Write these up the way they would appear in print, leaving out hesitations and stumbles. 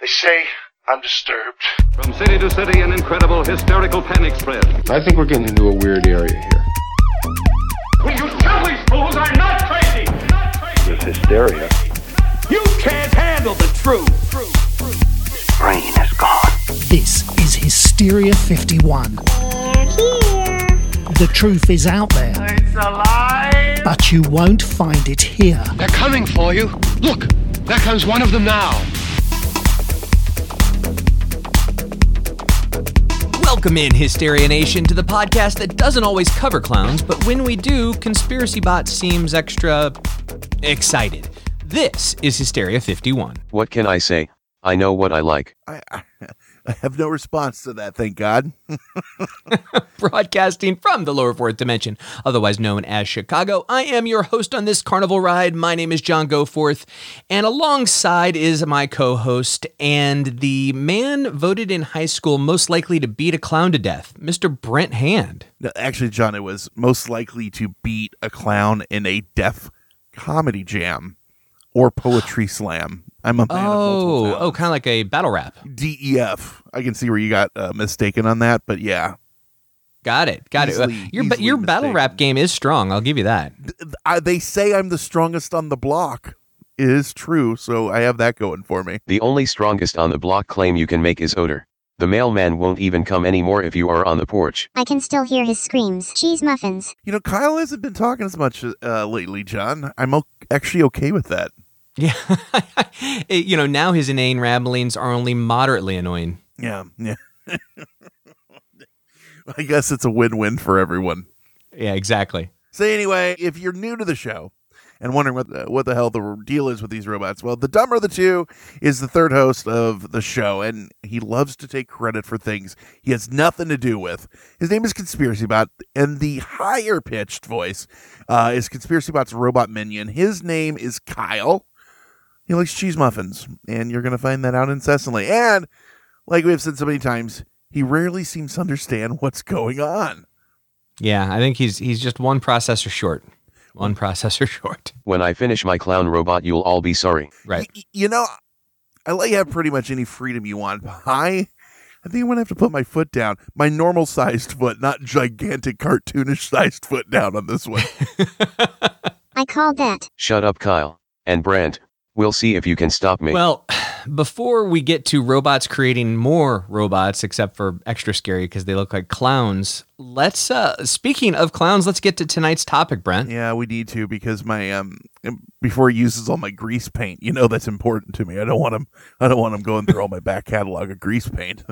They say I'm disturbed. From city to city, an incredible hysterical panic spread. I think we're getting into a weird area here. Will you tell these fools I'm not crazy? There's hysteria. You can't handle the truth. Brain is gone. This is Hysteria 51. They're here. The truth is out there. It's alive. But you won't find it here. They're coming for you. Look, there comes one of them now. Welcome in, Hysteria Nation, to the podcast that doesn't always cover clowns, but when we do, Conspiracy Bot seems extra excited. This is Hysteria 51. What can I say? I know what I like. I have no response to that, thank God. Broadcasting from the lower fourth dimension, otherwise known as Chicago, I am your host on this carnival ride. My name is John Goforth, and alongside is my co-host and the man voted in high school most likely to beat a clown to death, Mr. Brent Hand. No, actually, John, it was most likely to beat a clown in a deaf comedy jam or poetry slam. I'm a man of multiple talents. Kind of like a battle rap. DEF. I can see where you got mistaken on that, but yeah. Got it. Easily Your battle mistaken. rap game is strong. I'll give you that. They say I'm the strongest on the block. It is true, so I have that going for me. The only strongest on the block claim you can make is odor. The mailman won't even come anymore if you are on the porch. I can still hear his screams. Cheese muffins. You know, Kyle hasn't been talking as much lately, John. I'm actually okay with that. Yeah. Now his inane ramblings are only moderately annoying. Yeah. I guess it's a win-win for everyone. Yeah, exactly. So anyway, if you're new to the show and wondering what the hell the deal is with these robots, well, the dumber of the two is the third host of the show, and he loves to take credit for things he has nothing to do with. His name is Conspiracy Bot, and the higher-pitched voice is Conspiracy Bot's robot minion. His name is Kyle. He likes cheese muffins, and you're going to find that out incessantly. And, like we've said so many times, he rarely seems to understand what's going on. Yeah, I think he's just one processor short. One processor short. When I finish my clown robot, you'll all be sorry. Right. I let you have pretty much any freedom you want. I think I'm going to have to put my foot down. My normal-sized foot, not gigantic cartoonish-sized foot down on this one. I called that. Shut up, Kyle. And Brant, we'll see if you can stop me. Well, before we get to robots creating more robots, except for extra scary because they look like clowns, let's, speaking of clowns, let's get to tonight's topic, Brent. Yeah, we need to, because my before he uses all my grease paint, that's important to me. I don't want him going through all my back catalog of grease paint.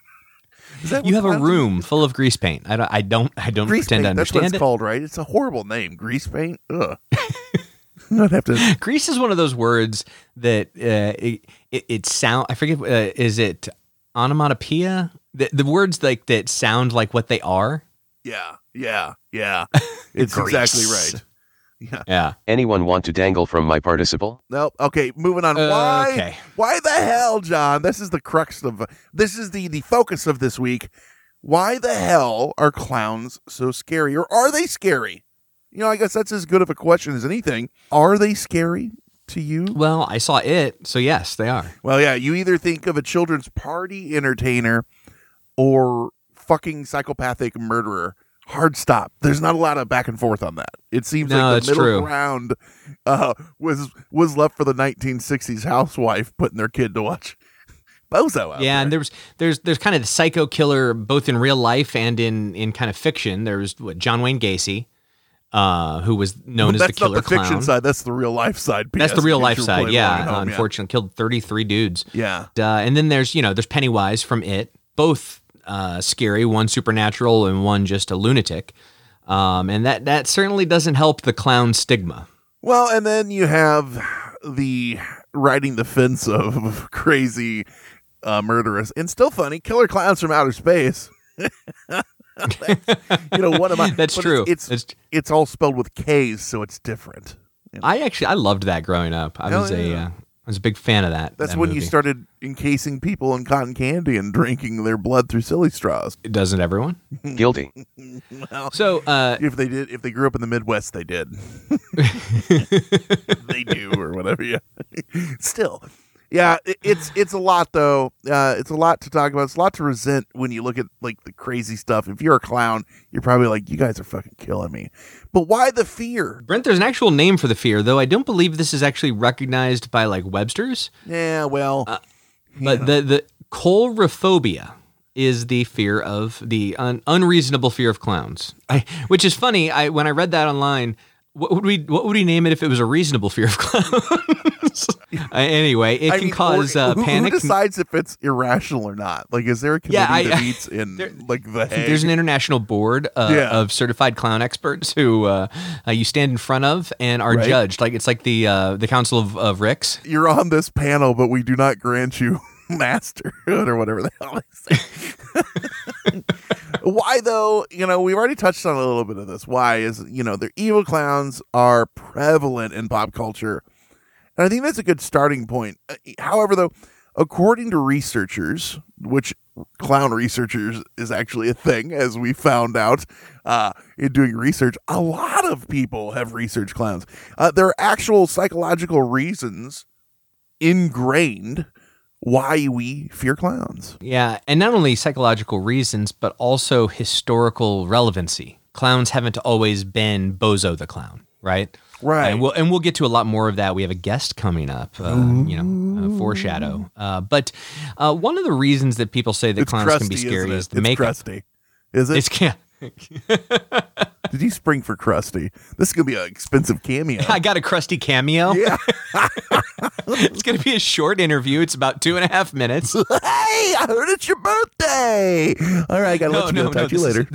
You have a room full of grease paint. I don't grease pretend paint, to understand that's what it's it. called, right? It's a horrible name, grease paint. Ugh. I'd have to. Grease is one of those words that it sound. I forget. Is it onomatopoeia? The words like that sound like what they are. Yeah. It's Grease. Exactly right. Yeah. Anyone want to dangle from my participle? Nope. Okay, moving on. Why? Okay. Why the hell, John? This is the crux of this is the focus of this week. Why the hell are clowns so scary, or are they scary? I guess that's as good of a question as anything. Are they scary to you? Well, I saw it, so yes, they are. Well, yeah, you either think of a children's party entertainer or fucking psychopathic murderer. Hard stop. There's not a lot of back and forth on that. It seems like the middle ground was left for the 1960s housewife putting their kid to watch Bozo out there. And there's kind of the psycho killer both in real life and in kind of fiction. There's John Wayne Gacy. Who was known as the killer clown. That's not the fiction side. That's the real life side. That's the real life side. Yeah. Unfortunately, killed 33 dudes. Yeah. And then there's Pennywise from It. Both scary. One supernatural and one just a lunatic. And that certainly doesn't help the clown stigma. Well, and then you have the riding the fence of crazy murderous and still funny killer clowns from outer space. One of my. That's true. It's all spelled with K's, so it's different. I loved that growing up. I was a big fan of that. That's that when movie. you started encasing people in cotton candy and drinking their blood through silly straws. Doesn't everyone? Guilty. Well, So if they grew up in the Midwest, they did. They do, or whatever. Yeah. Still, Yeah, it's a lot though. It's a lot to talk about. It's a lot to resent when you look at like the crazy stuff. If you're a clown, you're probably like, you guys are fucking killing me. But why the fear? Brent, there's an actual name for the fear, though I don't believe this is actually recognized by like Webster's. Yeah, well, But the coulrophobia is the fear of the unreasonable fear of clowns. Which is funny. When I read that online, what would we name it if it was a reasonable fear of clowns? Anyway, it can cause panic. Who decides if it's irrational or not? Like, is there a committee that meets in like the Hague? There's an international board of certified clown experts who you stand in front of and are judged. Like it's like the Council of Ricks. You're on this panel, but we do not grant you masterhood or whatever the hell they say. Why though? You know, we've already touched on a little bit of this. Why is, the evil clowns are prevalent in pop culture. And I think that's a good starting point. However, though, according to researchers, which clown researchers is actually a thing, as we found out in doing research, a lot of people have researched clowns. There are actual psychological reasons ingrained why we fear clowns. Yeah, and not only psychological reasons, but also historical relevancy. Clowns haven't always been Bozo the Clown, right? Right. And we'll get to a lot more of that. We have a guest coming up, foreshadow. But one of the reasons that people say that It's clowns crusty, can be scary isn't it? is the It's makeup. crusty. Is it? Did you spring for crusty? This is going to be an expensive cameo. I got a crusty cameo. Yeah. It's going to be a short interview. It's about 2.5 minutes. Hey, I heard it's your birthday. All right, I got to let you go. Talk to you later.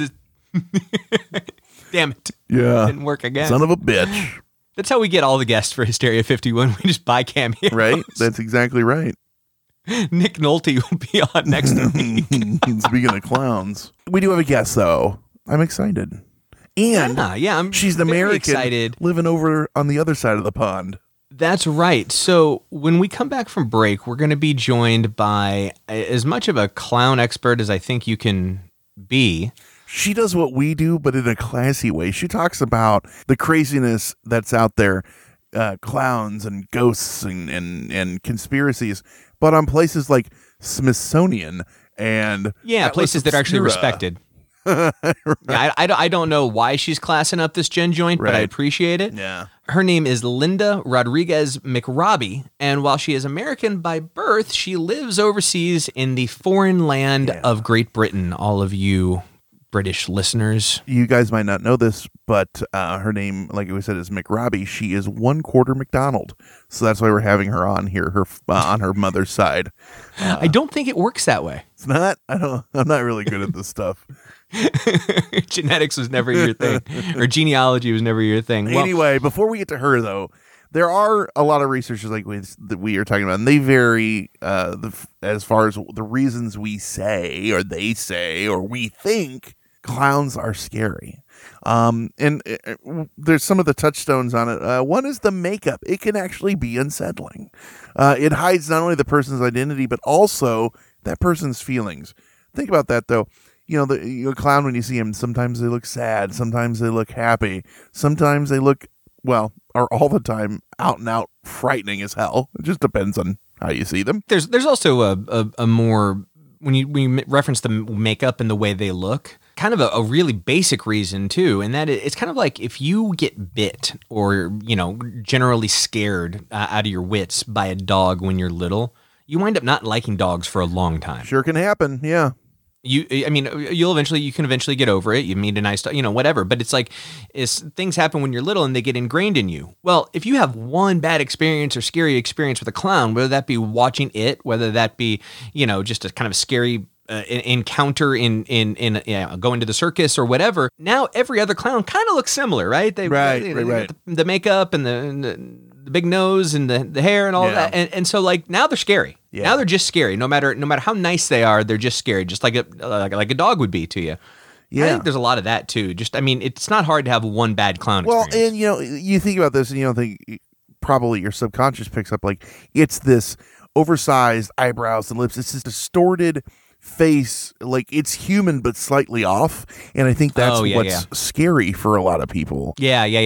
Damn it. Yeah. Didn't work again. Son of a bitch. That's how we get all the guests for Hysteria 51. We just buy cameos. Right? That's exactly right. Nick Nolte will be on next week. Speaking of clowns, we do have a guest, though. I'm excited. And she's an very American excited. living over on the other side of the pond. That's right. So when we come back from break, we're going to be joined by as much of a clown expert as I think you can be. She does what we do, but in a classy way. She talks about the craziness that's out there, clowns and ghosts and conspiracies, but on places like Smithsonian and places that are actually respected. Right. Yeah, I don't know why she's classing up this gin joint, but I appreciate it. Yeah. Her name is Linda Rodriguez McRobbie, and while she is American by birth, she lives overseas in the foreign land of Great Britain. All of you British listeners. You guys might not know this, but her name, like we said, is McRobbie. She is 1/4 McDonald. So that's why we're having her on here, on her mother's side. I don't think it works that way. It's not? I'm not really good at this stuff. Genetics was never your thing, or genealogy was never your thing. Anyway, before we get to her, though, there are a lot of researchers like that we are talking about, and they vary as far as the reasons we say, or they say, or we think clowns are scary. And there's some of the touchstones on it. One is the makeup. It can actually be unsettling. It hides not only the person's identity, but also that person's feelings. Think about that, though. The clown, when you see him, sometimes they look sad. Sometimes they look happy. Sometimes they look, or all the time, out and out frightening as hell. It just depends on how you see them. There's also a more, when you reference the makeup and the way they look, kind of a really basic reason too, and that it's kind of like if you get bit or generally scared out of your wits by a dog when you're little, you wind up not liking dogs for a long time. Sure can happen, yeah. You can eventually get over it. You meet a nice dog, whatever. But it's like, things happen when you're little and they get ingrained in you. Well, if you have one bad experience or scary experience with a clown, whether that be watching it, whether that be, just a kind of scary encounter in going to the circus or whatever. Now every other clown kind of looks similar, right? They got the makeup and the big nose and the hair and all that, and so like now they're scary. Yeah. Now they're just scary. No matter how nice they are, they're just scary, just like a dog would be to you. Yeah. I think there's a lot of that too. It's not hard to have one bad clown experience. Well, and you think about this and you don't think, probably your subconscious picks up like it's this oversized eyebrows and lips. It's this distorted face, like it's human but slightly off, and I think that's what's scary for a lot of people.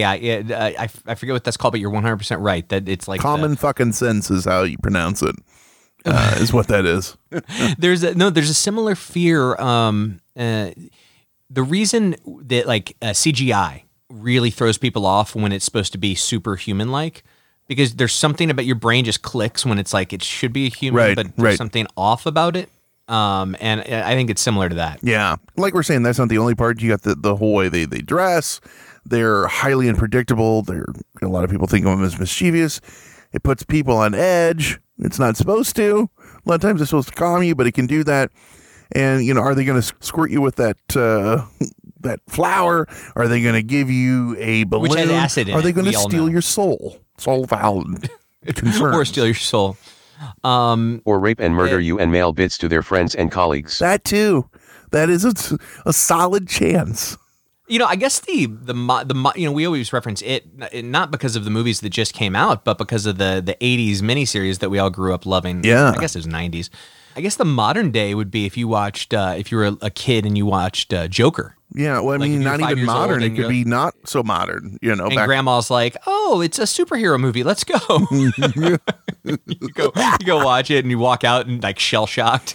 I forget what that's called, but you're 100% right that it's like common fucking sense is how you pronounce it. is what that is. There's a similar fear. The reason that like CGI really throws people off when it's supposed to be superhuman-like, because there's something about your brain just clicks when it's like it should be a human, but there's something off about it. And I think it's similar to that. Yeah. Like we're saying, that's not the only part. You got the whole way they dress. They're highly unpredictable. A lot of people think of them as mischievous. It puts people on edge. It's not supposed to. A lot of times it's supposed to calm you, but it can do that. And, are they going to squirt you with that that flower? Are they going to give you a balloon? Which has acid in Are they it, going to we all steal know. your soul? It's all valid concerns. Or steal your soul. Or rape and murder you and mail bits to their friends and colleagues. That too. That is a solid chance. I guess the we always reference it not because of the movies that just came out, but because of the 80s miniseries that we all grew up loving. Yeah. I guess it was 90s. I guess the modern day would be if you watched, if you were a kid and you watched Joker. Yeah, well, I Like, mean, if you're not 5 even years old modern. It and could you're- be not so modern, And back. grandma's like, "Oh, it's a superhero movie. Let's go." you go watch it, and you walk out and like shell shocked.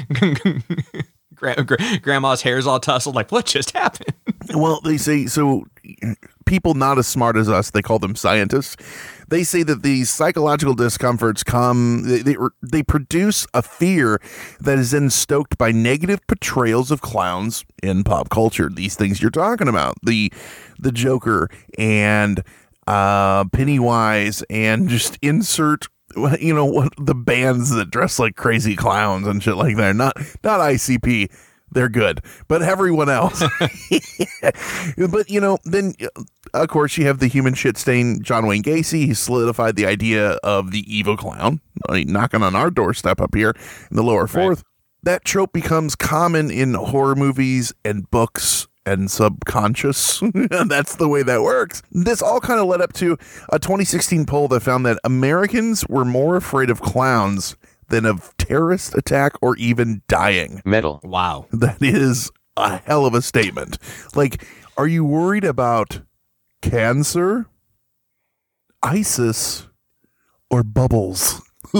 Grandma's hair's all tousled. Like, what just happened? Well, they say, so people not as smart as us, they call them scientists. They say that these psychological discomforts they produce a fear that is then stoked by negative portrayals of clowns in pop culture. These things you're talking about, the Joker and Pennywise, and just insert what the bands that dress like crazy clowns and shit like that. Not ICP. They're good, but everyone else. But, then, of course, you have the human shit stain, John Wayne Gacy. He solidified the idea of the evil clown, knocking on our doorstep up here in the lower fourth. That trope becomes common in horror movies and books and subconscious. That's the way that works. This all kind of led up to a 2016 poll that found that Americans were more afraid of clowns than of terrorist attack or even dying. Metal. Wow. That is a hell of a statement. Like, are you worried about cancer, ISIS, or bubbles?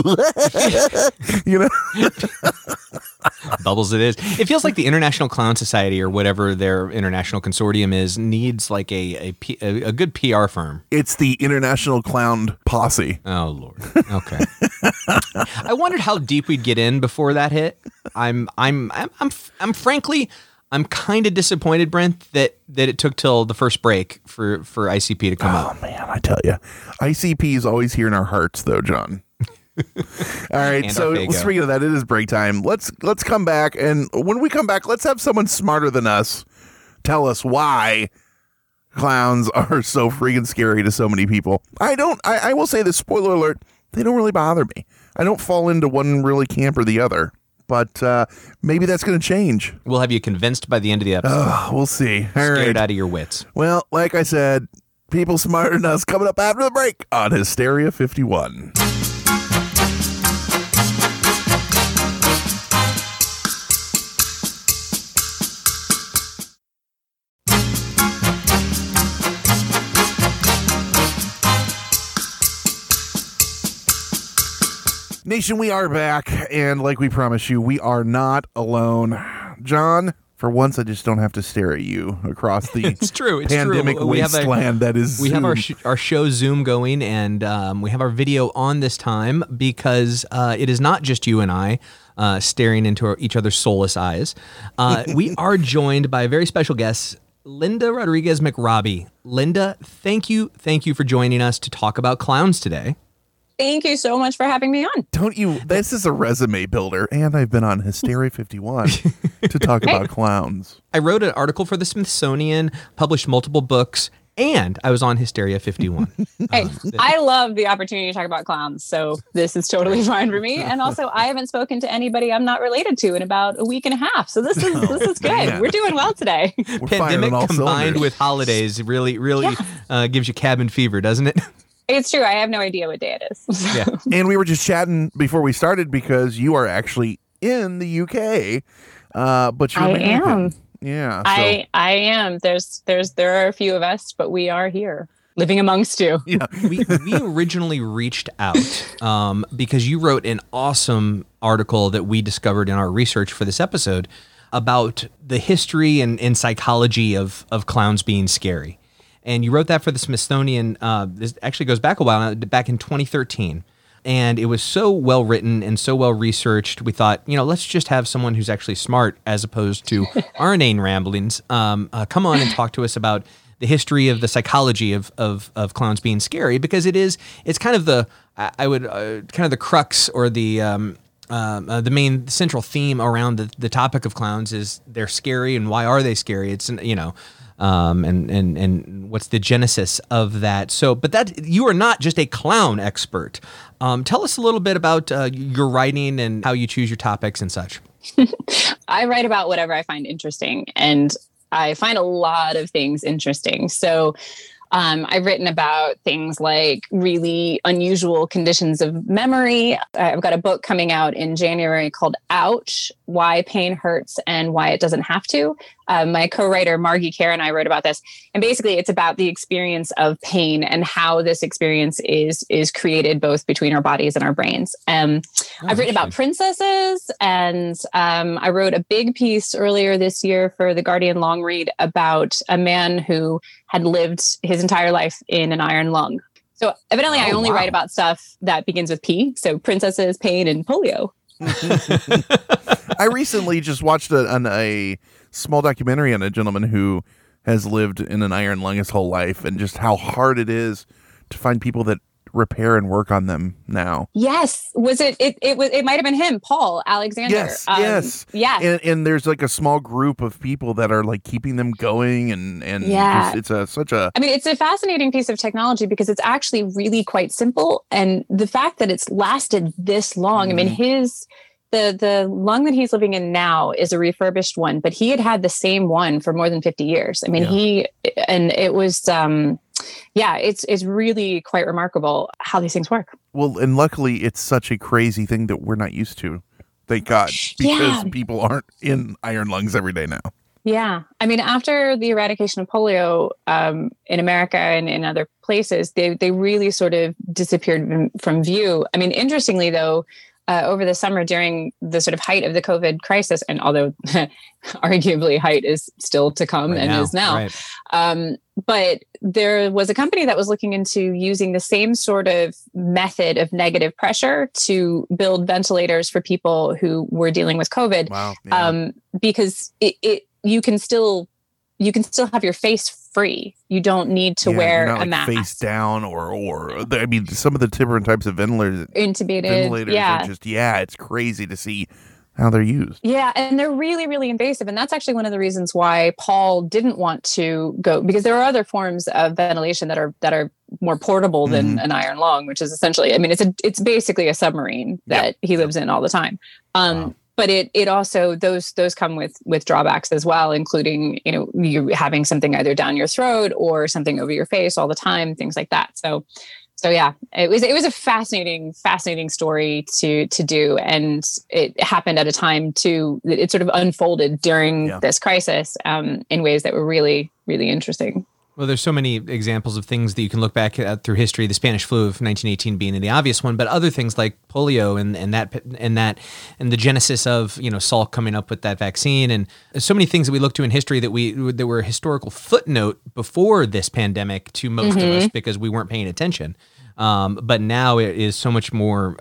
Bubbles it is. It feels like the International Clown Society, or whatever their international consortium is, needs like a good PR firm. It's the International Clown Posse. Oh Lord. Okay. I wondered how deep we'd get in before that hit. I'm frankly, I'm kind of disappointed, Brent, that it took till the first break for ICP to come up. Oh man, I tell you, ICP is always here in our hearts, though, John. All right, And so our Faygo. speaking of that, it is break time. Let's come back, and when we come back, let's have someone smarter than us tell us why clowns are so freaking scary to so many people. I will say this, spoiler alert, they don't really bother me. I don't fall into one really camp or the other, but maybe that's going to change. We'll have you convinced by the end of the episode. We'll see. All Scared right. out of your wits. Well, like I said, people smarter than us coming up after the break on Hysteria 51. Nation, we are back, and like we promised you, we are not alone. John, for once, I just don't have to stare at you across the It's true. It's pandemic true. We have wasteland that is We have Zoom. our show Zoom going, and we have our video on this time because it is not just you and I staring into each other's soulless eyes. We are joined by a very special guest, Linda Rodriguez McRobbie. Linda, thank you for joining us to talk about clowns today. Thank you so much for having me on. Don't you? This is a resume builder, and I've been on Hysteria 51 to talk about clowns. I wrote an article for the Smithsonian, published multiple books, and I was on Hysteria 51. Hey, I love the opportunity to talk about clowns, so this is totally fine for me. And also, I haven't spoken to anybody I'm not related to in about a week and a half, so this is good. man. We're doing well today. We're firing Pandemic on all combined cylinders. with holidays really gives you cabin fever, doesn't it? It's true. I have no idea what day it is. So. Yeah. And we were just chatting before we started because you are actually in the UK, but you're I American. am. Yeah, so, I am. There are a few of us, but we are here. living amongst you. Yeah. we originally reached out because you wrote an awesome article that we discovered in our research for this episode about the history and psychology of clowns being scary. And you wrote that for the Smithsonian. This actually goes back a while, back in 2013. And it was so well written and so well researched. We thought, let's just have someone who's actually smart as opposed to our inane ramblings come on and talk to us about the history of the psychology of clowns being scary, because it's kind of the kind of the crux or the main central theme around the topic of clowns is they're scary, and why are they scary? It's and what's the genesis of that? So, but that you are not just a clown expert. Tell us a little bit about your writing and how you choose your topics and such. I write about whatever I find interesting, and I find a lot of things interesting. So I've written about things like really unusual conditions of memory. I've got a book coming out in January called Ouch, Why Pain Hurts and Why It Doesn't Have to. My co-writer, Margie Kerr, and I wrote about this. And basically, it's about the experience of pain and how this experience is created both between our bodies and our brains. I've written about princesses, and I wrote a big piece earlier this year for the Guardian long read about a man who had lived his entire life in an iron lung. So evidently, I only write about stuff that begins with P. So princesses, pain, and polio. I recently just watched a small documentary on a gentleman who has lived in an iron lung his whole life, and just how hard it is to find people that repair and work on them now. Yes. Was it might have been him, Paul Alexander. Yes. Yeah. And there's like a small group of people that are like keeping them going, and it's a fascinating piece of technology because it's actually really quite simple. And the fact that it's lasted this long, I mean, the lung that he's living in now is a refurbished one, but he had the same one for more than 50 years. I mean, it's really quite remarkable how these things work. Well, and luckily it's such a crazy thing that we're not used to. Thank God, because people aren't in iron lungs every day now. Yeah. I mean, after the eradication of polio in America and in other places, they really sort of disappeared from view. I mean, interestingly, though, over the summer during the sort of height of the COVID crisis, and although arguably height is still to come is now, but there was a company that was looking into using the same sort of method of negative pressure to build ventilators for people who were dealing with COVID. Wow. Yeah. Because you can still have your face free. You don't need to wear a mask. Face down or I mean, some of the different types of ventilators are just, it's crazy to see how they're used. Yeah. And they're really, really invasive. And that's actually one of the reasons why Paul didn't want to go, because there are other forms of ventilation that are more portable than an iron lung, which is essentially, I mean, it's basically a submarine that he lives in all the time. But it also, those come with drawbacks as well, including, you having something either down your throat or something over your face all the time, things like that. So yeah, it was a fascinating story to do. And it happened at a time too, it sort of unfolded during this crisis in ways that were really, really interesting. Well, there's so many examples of things that you can look back at through history, the Spanish flu of 1918 being the obvious one, but other things like polio and the genesis of, Salk coming up with that vaccine, and so many things that we look to in history that were a historical footnote before this pandemic to most of us because we weren't paying attention. But now it is so much more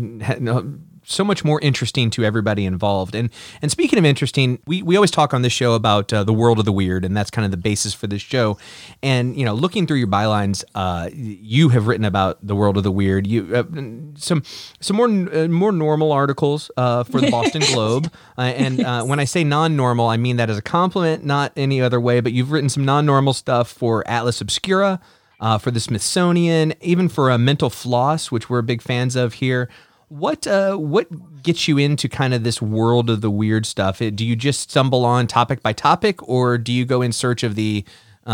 interesting to everybody involved. And speaking of interesting, we always talk on this show about the world of the weird, and that's kind of the basis for this show. And, looking through your bylines, you have written about the world of the weird. You some more normal articles for the Boston Globe. And when I say non-normal, I mean that as a compliment, not any other way. But you've written some non-normal stuff for Atlas Obscura, for the Smithsonian, even for Mental Floss, which we're big fans of here. What gets you into kind of this world of the weird stuff? Do you just stumble on topic by topic, or do you go in search of the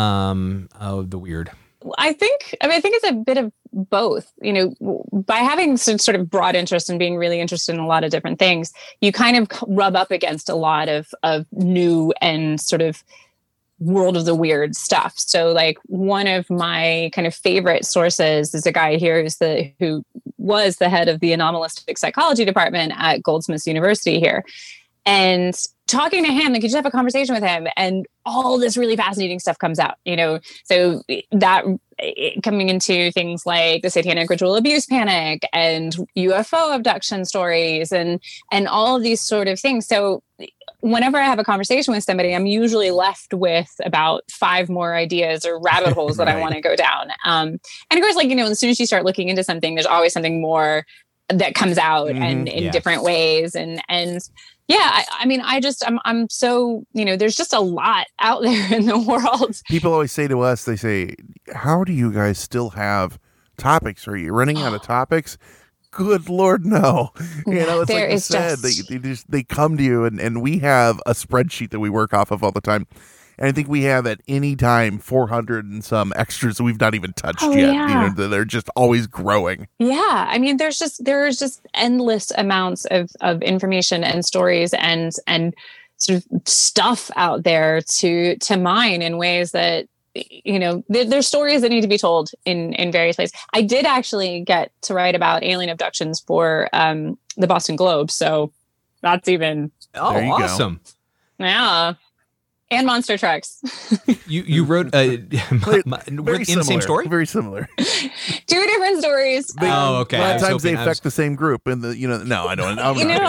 weird? I think it's a bit of both. By having some sort of broad interest and being really interested in a lot of different things, you kind of rub up against a lot of new and sort of world of the weird stuff. So like one of my kind of favorite sources is a guy here who was the head of the anomalistic psychology department at Goldsmiths University here. And talking to him, like you just have a conversation with him and all this really fascinating stuff comes out, so that coming into things like the satanic ritual abuse panic and UFO abduction stories and all of these sort of things. So whenever I have a conversation with somebody, I'm usually left with about 5 more ideas or rabbit holes that I want to go down. And of course, like, as soon as you start looking into something, there's always something more that comes out and in different ways. And yeah, I'm so, there's just a lot out there in the world. People always say to us, they say, how do you guys still have topics? Are you running out of topics? Good Lord, no. It's like you said, they come to you and we have a spreadsheet that we work off of all the time. And I think we have at any time 400 and some extras that we've not even touched yet. Yeah. They're just always growing. Yeah. I mean, there's just endless amounts of information and stories and sort of stuff out there to mine in ways that, there's stories that need to be told in various ways. I did actually get to write about alien abductions for the Boston Globe. So that's even. Oh, awesome. Go. Yeah. And monster trucks. You wrote in the same story? Very similar. 2 different stories. Okay. A lot of times they affect the same group. And no, I don't.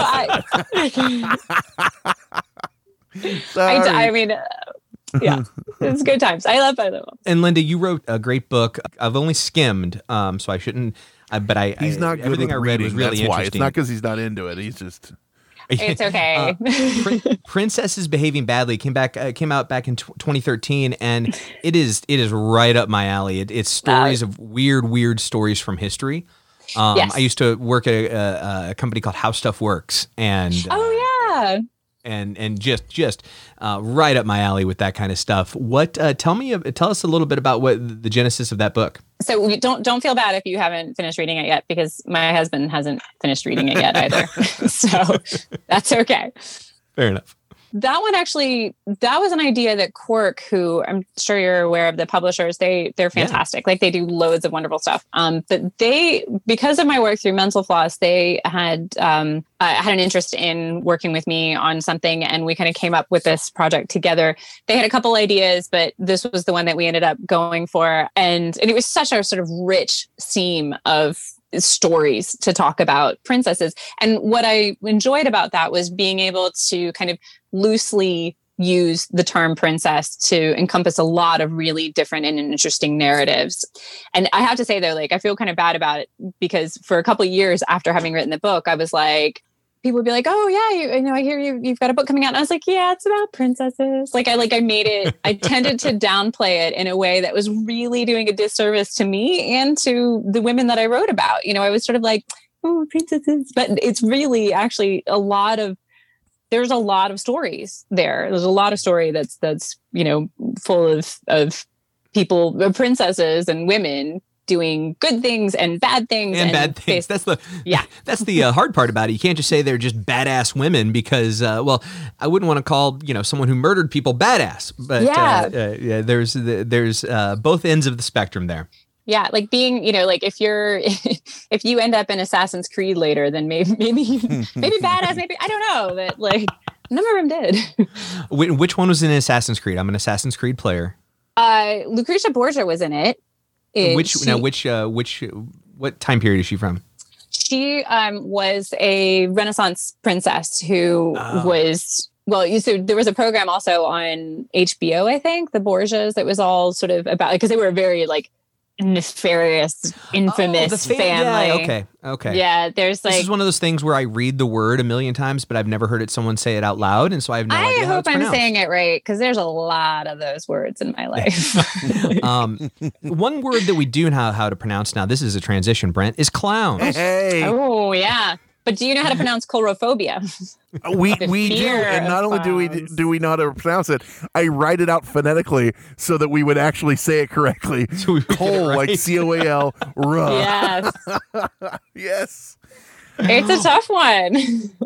I mean, yeah, it's good times. I love them. And Linda, you wrote a great book. I've only skimmed, so I shouldn't. But he's not good everything with I read reading. was really That's interesting. why. It's not because he's not into it. He's just. It's okay. Princesses Behaving Badly came out back in 2013, and it is right up my alley. It's stories of weird stories from history. Yes. I used to work at a company called How Stuff Works, and and just right up my alley with that kind of stuff. What tell us a little bit about what the genesis of that book. So don't feel bad if you haven't finished reading it yet, because my husband hasn't finished reading it yet either. So that's okay. Fair enough. That one actually, that was an idea that Quark, who I'm sure you're aware of, the publishers, they're fantastic. Like they do loads of wonderful stuff. But they, because of my work through Mental Floss, they had an interest in working with me on something, and we kind of came up with this project together. They had a couple ideas, but this was the one that we ended up going for. And it was such a sort of rich seam of stories to talk about princesses. And what I enjoyed about that was being able to kind of loosely use the term princess to encompass a lot of really different and interesting narratives. And I have to say though, like, I feel kind of bad about it, because for a couple of years after having written the book, I was like, people would be like, oh yeah, I hear you've got a book coming out. And I was like, yeah, it's about princesses. I made it, I tended to downplay it in a way that was really doing a disservice to me and to the women that I wrote about. I was sort of like, oh, princesses, but it's really actually there's a lot of stories there. There's a lot of story that's full of people, princesses and women doing good things and bad things. And bad things. That's the hard part about it. You can't just say they're just badass women, because, I wouldn't want to call, someone who murdered people badass. But there's both ends of the spectrum there. Yeah, like being, if you end up in Assassin's Creed later, then maybe badass, maybe, I don't know, but like a number of them did. Which one was in Assassin's Creed? I'm an Assassin's Creed player. Lucretia Borgia was in it. What time period is she from? She was a Renaissance princess who was, so there was a program also on HBO, I think, the Borgias, that was all sort of about, because they were very like nefarious, infamous family. Yeah, okay. Yeah, there's like, this is one of those things where I read the word a million times, but I've never heard someone say it out loud, and so I have no idea how it's pronounced. I hope I'm saying it right, because there's a lot of those words in my life. One word that we do know how to pronounce now, this is a transition, Brent, is clown. Hey. Oh, yeah. But do you know how to pronounce coulrophobia? We do, and not only do we know how to pronounce it, I write it out phonetically so that we would actually say it correctly. Cole, right? Like C-O-A-L, Yes. Yes. It's a tough one.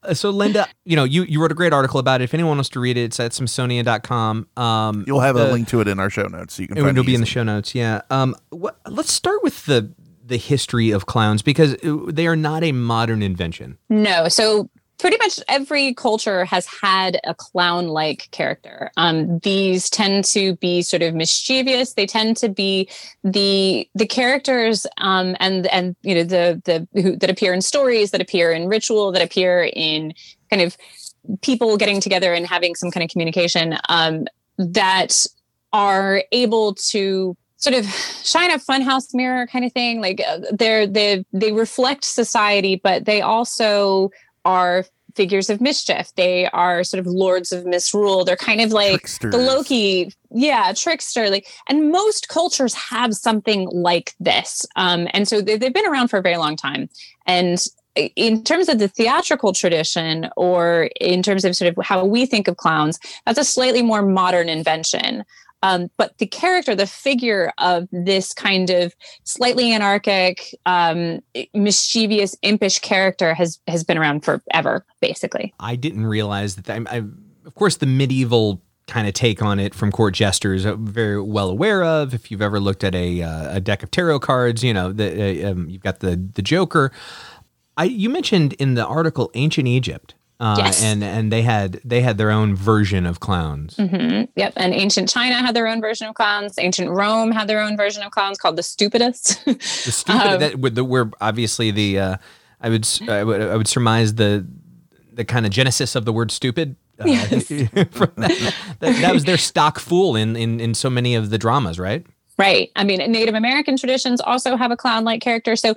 So Linda, you wrote a great article about it. If anyone wants to read it, it's at Smithsonian.com. You'll have a link to it in our show notes, so you can find it. It'll be in the show notes. Yeah. Let's start with the history of clowns, because they are not a modern invention. No. So pretty much every culture has had a clown-like character. These tend to be sort of mischievous. They tend to be the characters and that appear in stories, that appear in ritual, that appear in kind of people getting together and having some kind of communication that are able to sort of shine a funhouse mirror kind of thing. Like they reflect society, but they also are figures of mischief. They are sort of lords of misrule. They're kind of like Tricksters. the Loki, trickster. Like, and most cultures have something like this. And so they've been around for a very long time. And in terms of the theatrical tradition, or in terms of sort of how we think of clowns, that's a slightly more modern invention. But the character, the figure of this kind of slightly anarchic, mischievous, impish character has been around forever, basically. I didn't realize that. Of course, the medieval kind of take on it from court jesters, I'm very well aware of. If you've ever looked at a deck of tarot cards, you've got the Joker. You mentioned in the article ancient Egypt. Yes. And they had their own version of clowns. Mm-hmm. Yep. And ancient China had their own version of clowns. Ancient Rome had their own version of clowns called the Stupidus. The Stupid, where obviously I would surmise the kind of genesis of the word stupid. Yes. that was their stock fool in so many of the dramas, right? Right. I mean, Native American traditions also have a clown-like character. So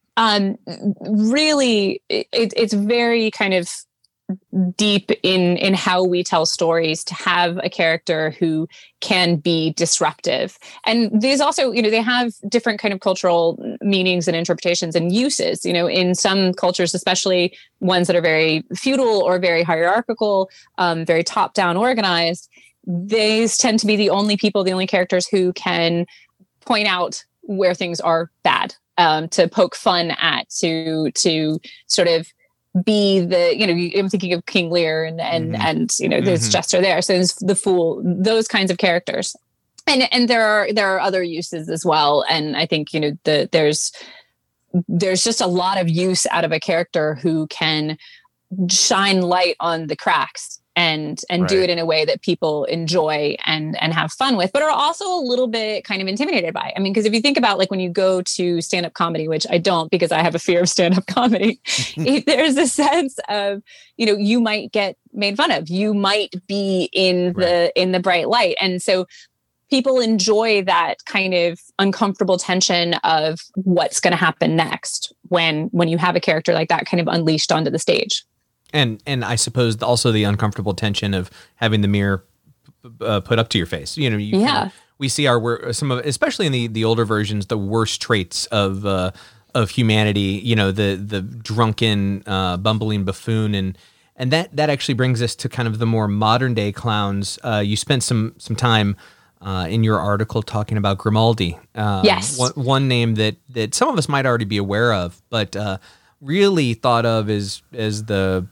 really, it's very kind of deep in how we tell stories to have a character who can be disruptive. And these also, they have different kind of cultural meanings and interpretations and uses. In some cultures, especially ones that are very feudal or very hierarchical, very top-down organized, these tend to be the only characters who can point out where things are bad, to poke fun at, to sort of be the, I'm thinking of King Lear and there's Jester there. So there's the fool, those kinds of characters. And there are other uses as well. And I think, there's just a lot of use out of a character who can shine light on the cracks and right. do it in a way that people enjoy and have fun with, but are also a little bit kind of intimidated by. I mean, because if you think about like when you go to stand-up comedy, which I don't because I have a fear of stand-up comedy, there's a sense of, you might get made fun of, you might be in the bright light. And so people enjoy that kind of uncomfortable tension of what's going to happen next when you have a character like that kind of unleashed onto the stage. And I suppose also the uncomfortable tension of having the mirror put up to your face. We see some of, especially in the older versions, the worst traits of humanity. The drunken, bumbling buffoon, and that actually brings us to kind of the more modern day clowns. You spent some time in your article talking about Grimaldi. Yes, one name that some of us might already be aware of, but really thought of as the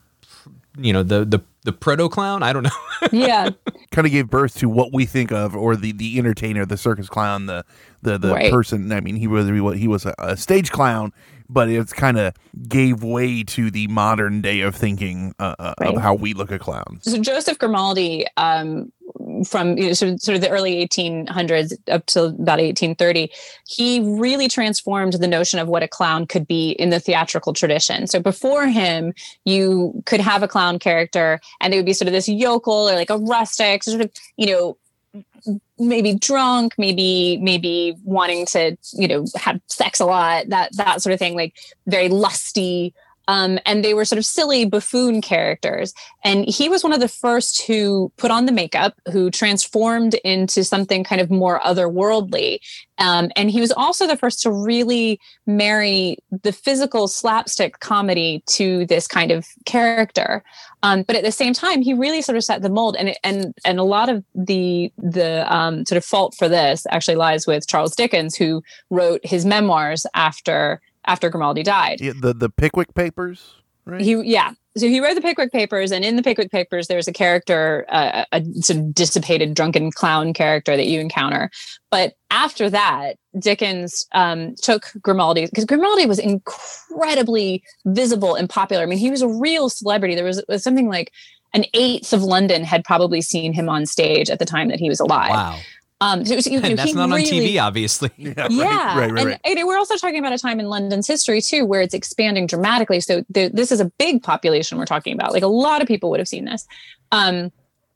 proto clown. I don't know. Yeah. Kind of gave birth to what we think of, or the entertainer, the circus clown, the right. person. I mean, he was a stage clown, but it's kind of gave way to the modern day of thinking right. of how we look at clowns. So Joseph Grimaldi, from sort of the early 1800s up to about 1830, he really transformed the notion of what a clown could be in the theatrical tradition. So before him, you could have a clown character and they would be sort of this yokel or like a rustic, sort of, maybe drunk, maybe wanting to, have sex a lot, that sort of thing, like very lusty. And they were sort of silly buffoon characters. And he was one of the first who put on the makeup, who transformed into something kind of more otherworldly. And he was also the first to really marry the physical slapstick comedy to this kind of character. But at the same time, he really sort of set the mold. And a lot of the sort of fault for this actually lies with Charles Dickens, who wrote his memoirs after Grimaldi died. Yeah, the Pickwick Papers, right? he wrote the Pickwick Papers, and in the Pickwick Papers, there's a character, a sort of dissipated, drunken clown character that you encounter. But after that, Dickens took Grimaldi, because Grimaldi was incredibly visible and popular. I mean, he was a real celebrity. There was something like an eighth of London had probably seen him on stage at the time that he was alive. Wow. So it was, that's not on TV, obviously. Yeah. And we're also talking about a time in London's history, too, where it's expanding dramatically. So this is a big population we're talking about. Like, a lot of people would have seen this. And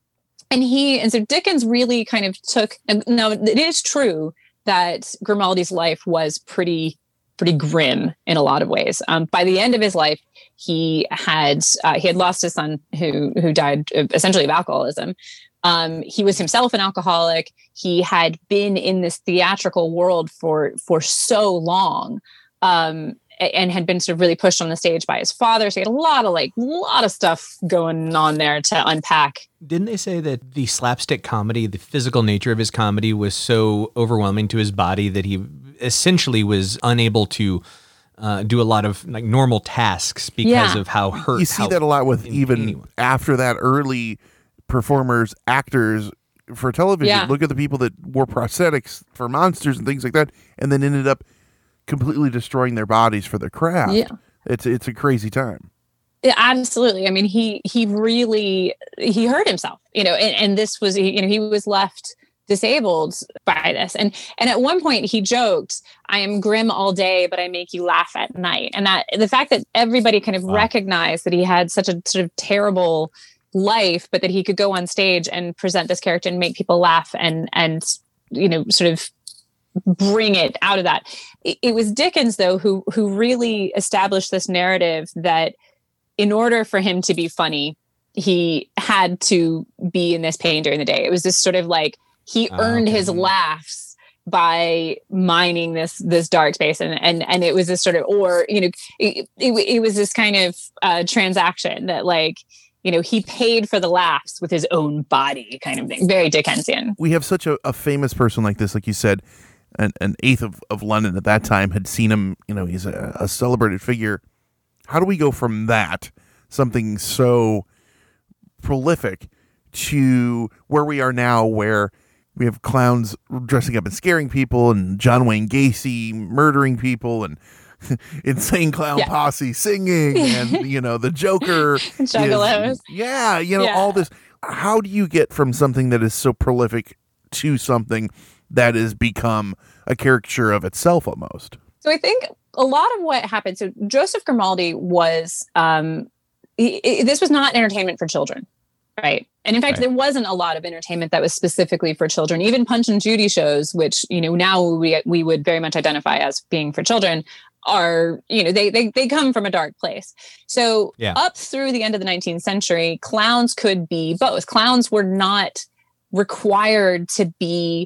so Dickens really kind of took, now it is true that Grimaldi's life was pretty grim in a lot of ways. By the end of his life, he had lost his son who died essentially of alcoholism. He was himself an alcoholic. He had been in this theatrical world for so long, and had been sort of really pushed on the stage by his father. So he had a lot of stuff going on there to unpack. Didn't they say that the slapstick comedy, the physical nature of his comedy, was so overwhelming to his body that he essentially was unable to do a lot of like normal tasks because of how hurt? You see that a lot with even after that early performers, actors for television. Yeah. Look at the people that wore prosthetics for monsters and things like that, and then ended up completely destroying their bodies for their craft. Yeah. It's a crazy time. Yeah, absolutely. I mean, he really hurt himself, and this was, he was left disabled by this. And at one point he joked, "I am grim all day, but I make you laugh at night." And that the fact that everybody kind of recognized that he had such a sort of terrible life, but that he could go on stage and present this character and make people laugh and sort of bring it out of that. It was Dickens, though, who really established this narrative that in order for him to be funny, he had to be in this pain during the day. It was this sort of like he earned his laughs by mining this dark space, and it was this sort of, or it was this kind of transaction that, like, he paid for the laughs with his own body, kind of thing. Very Dickensian. We have such a famous person like this, like you said, an eighth of London at that time had seen him. He's a celebrated figure. How do we go from that, something so prolific, to where we are now, where we have clowns dressing up and scaring people, and John Wayne Gacy murdering people, and insane clown posse singing, and the Joker, Juggalos. All this. How do you get from something that is so prolific to something that has become a caricature of itself almost? So I think a lot of what happened. So Joseph Grimaldi was this was not entertainment for children, right? And in fact, there wasn't a lot of entertainment that was specifically for children. Even Punch and Judy shows, which now we would very much identify as being for children, are they come from a dark place. So up through the end of the 19th century, clowns could be both. Clowns were not required to be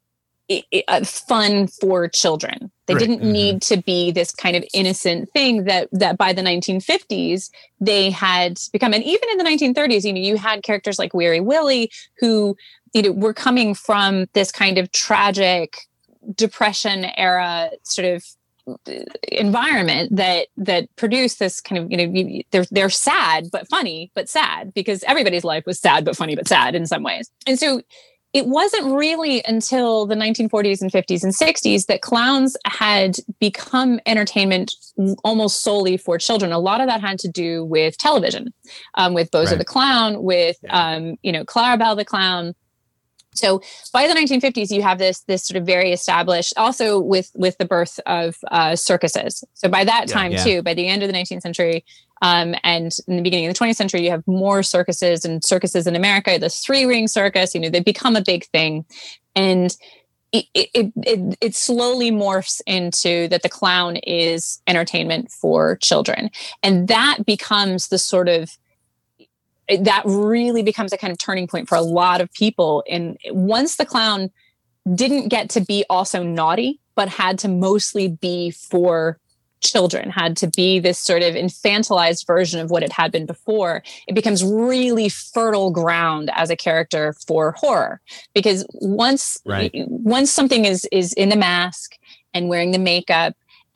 fun for children. They didn't need to be this kind of innocent thing that by the 1950s they had become. And even in the 1930s, you had characters like Weary Willie who were coming from this kind of tragic Depression era sort of environment that produced this kind of they're sad but funny but sad, because everybody's life was sad but funny but sad in some ways. And so it wasn't really until the 1940s and 50s and 60s that clowns had become entertainment almost solely for children. A lot of that had to do with television, with Bozo the Clown, with Clarabelle the Clown. So by the 1950s, you have this sort of very established, also with the birth of circuses. So by that time, too, by the end of the 19th century and in the beginning of the 20th century, you have more circuses in America. The three-ring circus, they become a big thing. And it slowly morphs into that the clown is entertainment for children. And that becomes the sort of, that really becomes a kind of turning point for a lot of people. And once the clown didn't get to be also naughty, but had to mostly be for children, had to be this sort of infantilized version of what it had been before, it becomes really fertile ground as a character for horror. Because once something is in the mask and wearing the makeup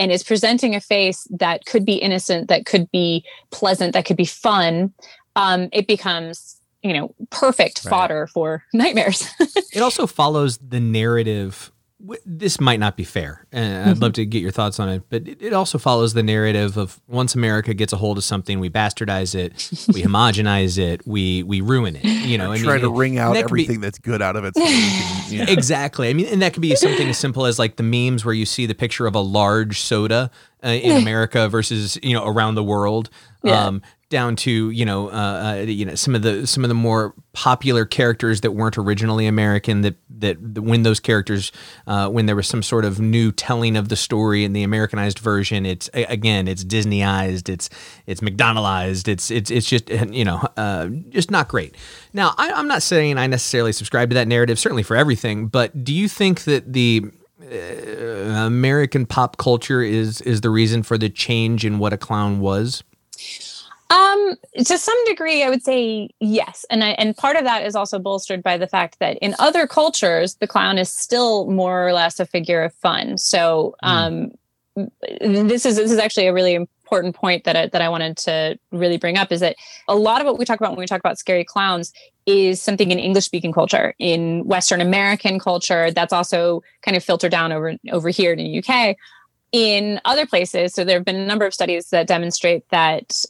and is presenting a face that could be innocent, that could be pleasant, that could be fun, it becomes, perfect fodder for nightmares. It also follows the narrative. This might not be fair, and I'd love to get your thoughts on it, but it also follows the narrative of once America gets a hold of something, we bastardize it, we homogenize it, we ruin it. Try to wring out everything that's good out of it. So Exactly. I mean, and that could be something as simple as like the memes where you see the picture of a large soda in America versus around the world. Yeah. Down to some of the more popular characters that weren't originally American, that when those characters when there was some sort of new telling of the story in the Americanized version, it's Disneyized, it's McDonaldized, it's just just not great. Now I'm not saying I necessarily subscribe to that narrative, certainly for everything, but do you think that the American pop culture is the reason for the change in what a clown was? To some degree, I would say yes. And part of that is also bolstered by the fact that in other cultures, the clown is still more or less a figure of fun. So this is actually a really important point that I wanted to really bring up, is that a lot of what we talk about when we talk about scary clowns is something in English-speaking culture. In Western American culture, that's also kind of filtered down over here in the UK. In other places, so there have been a number of studies that demonstrate that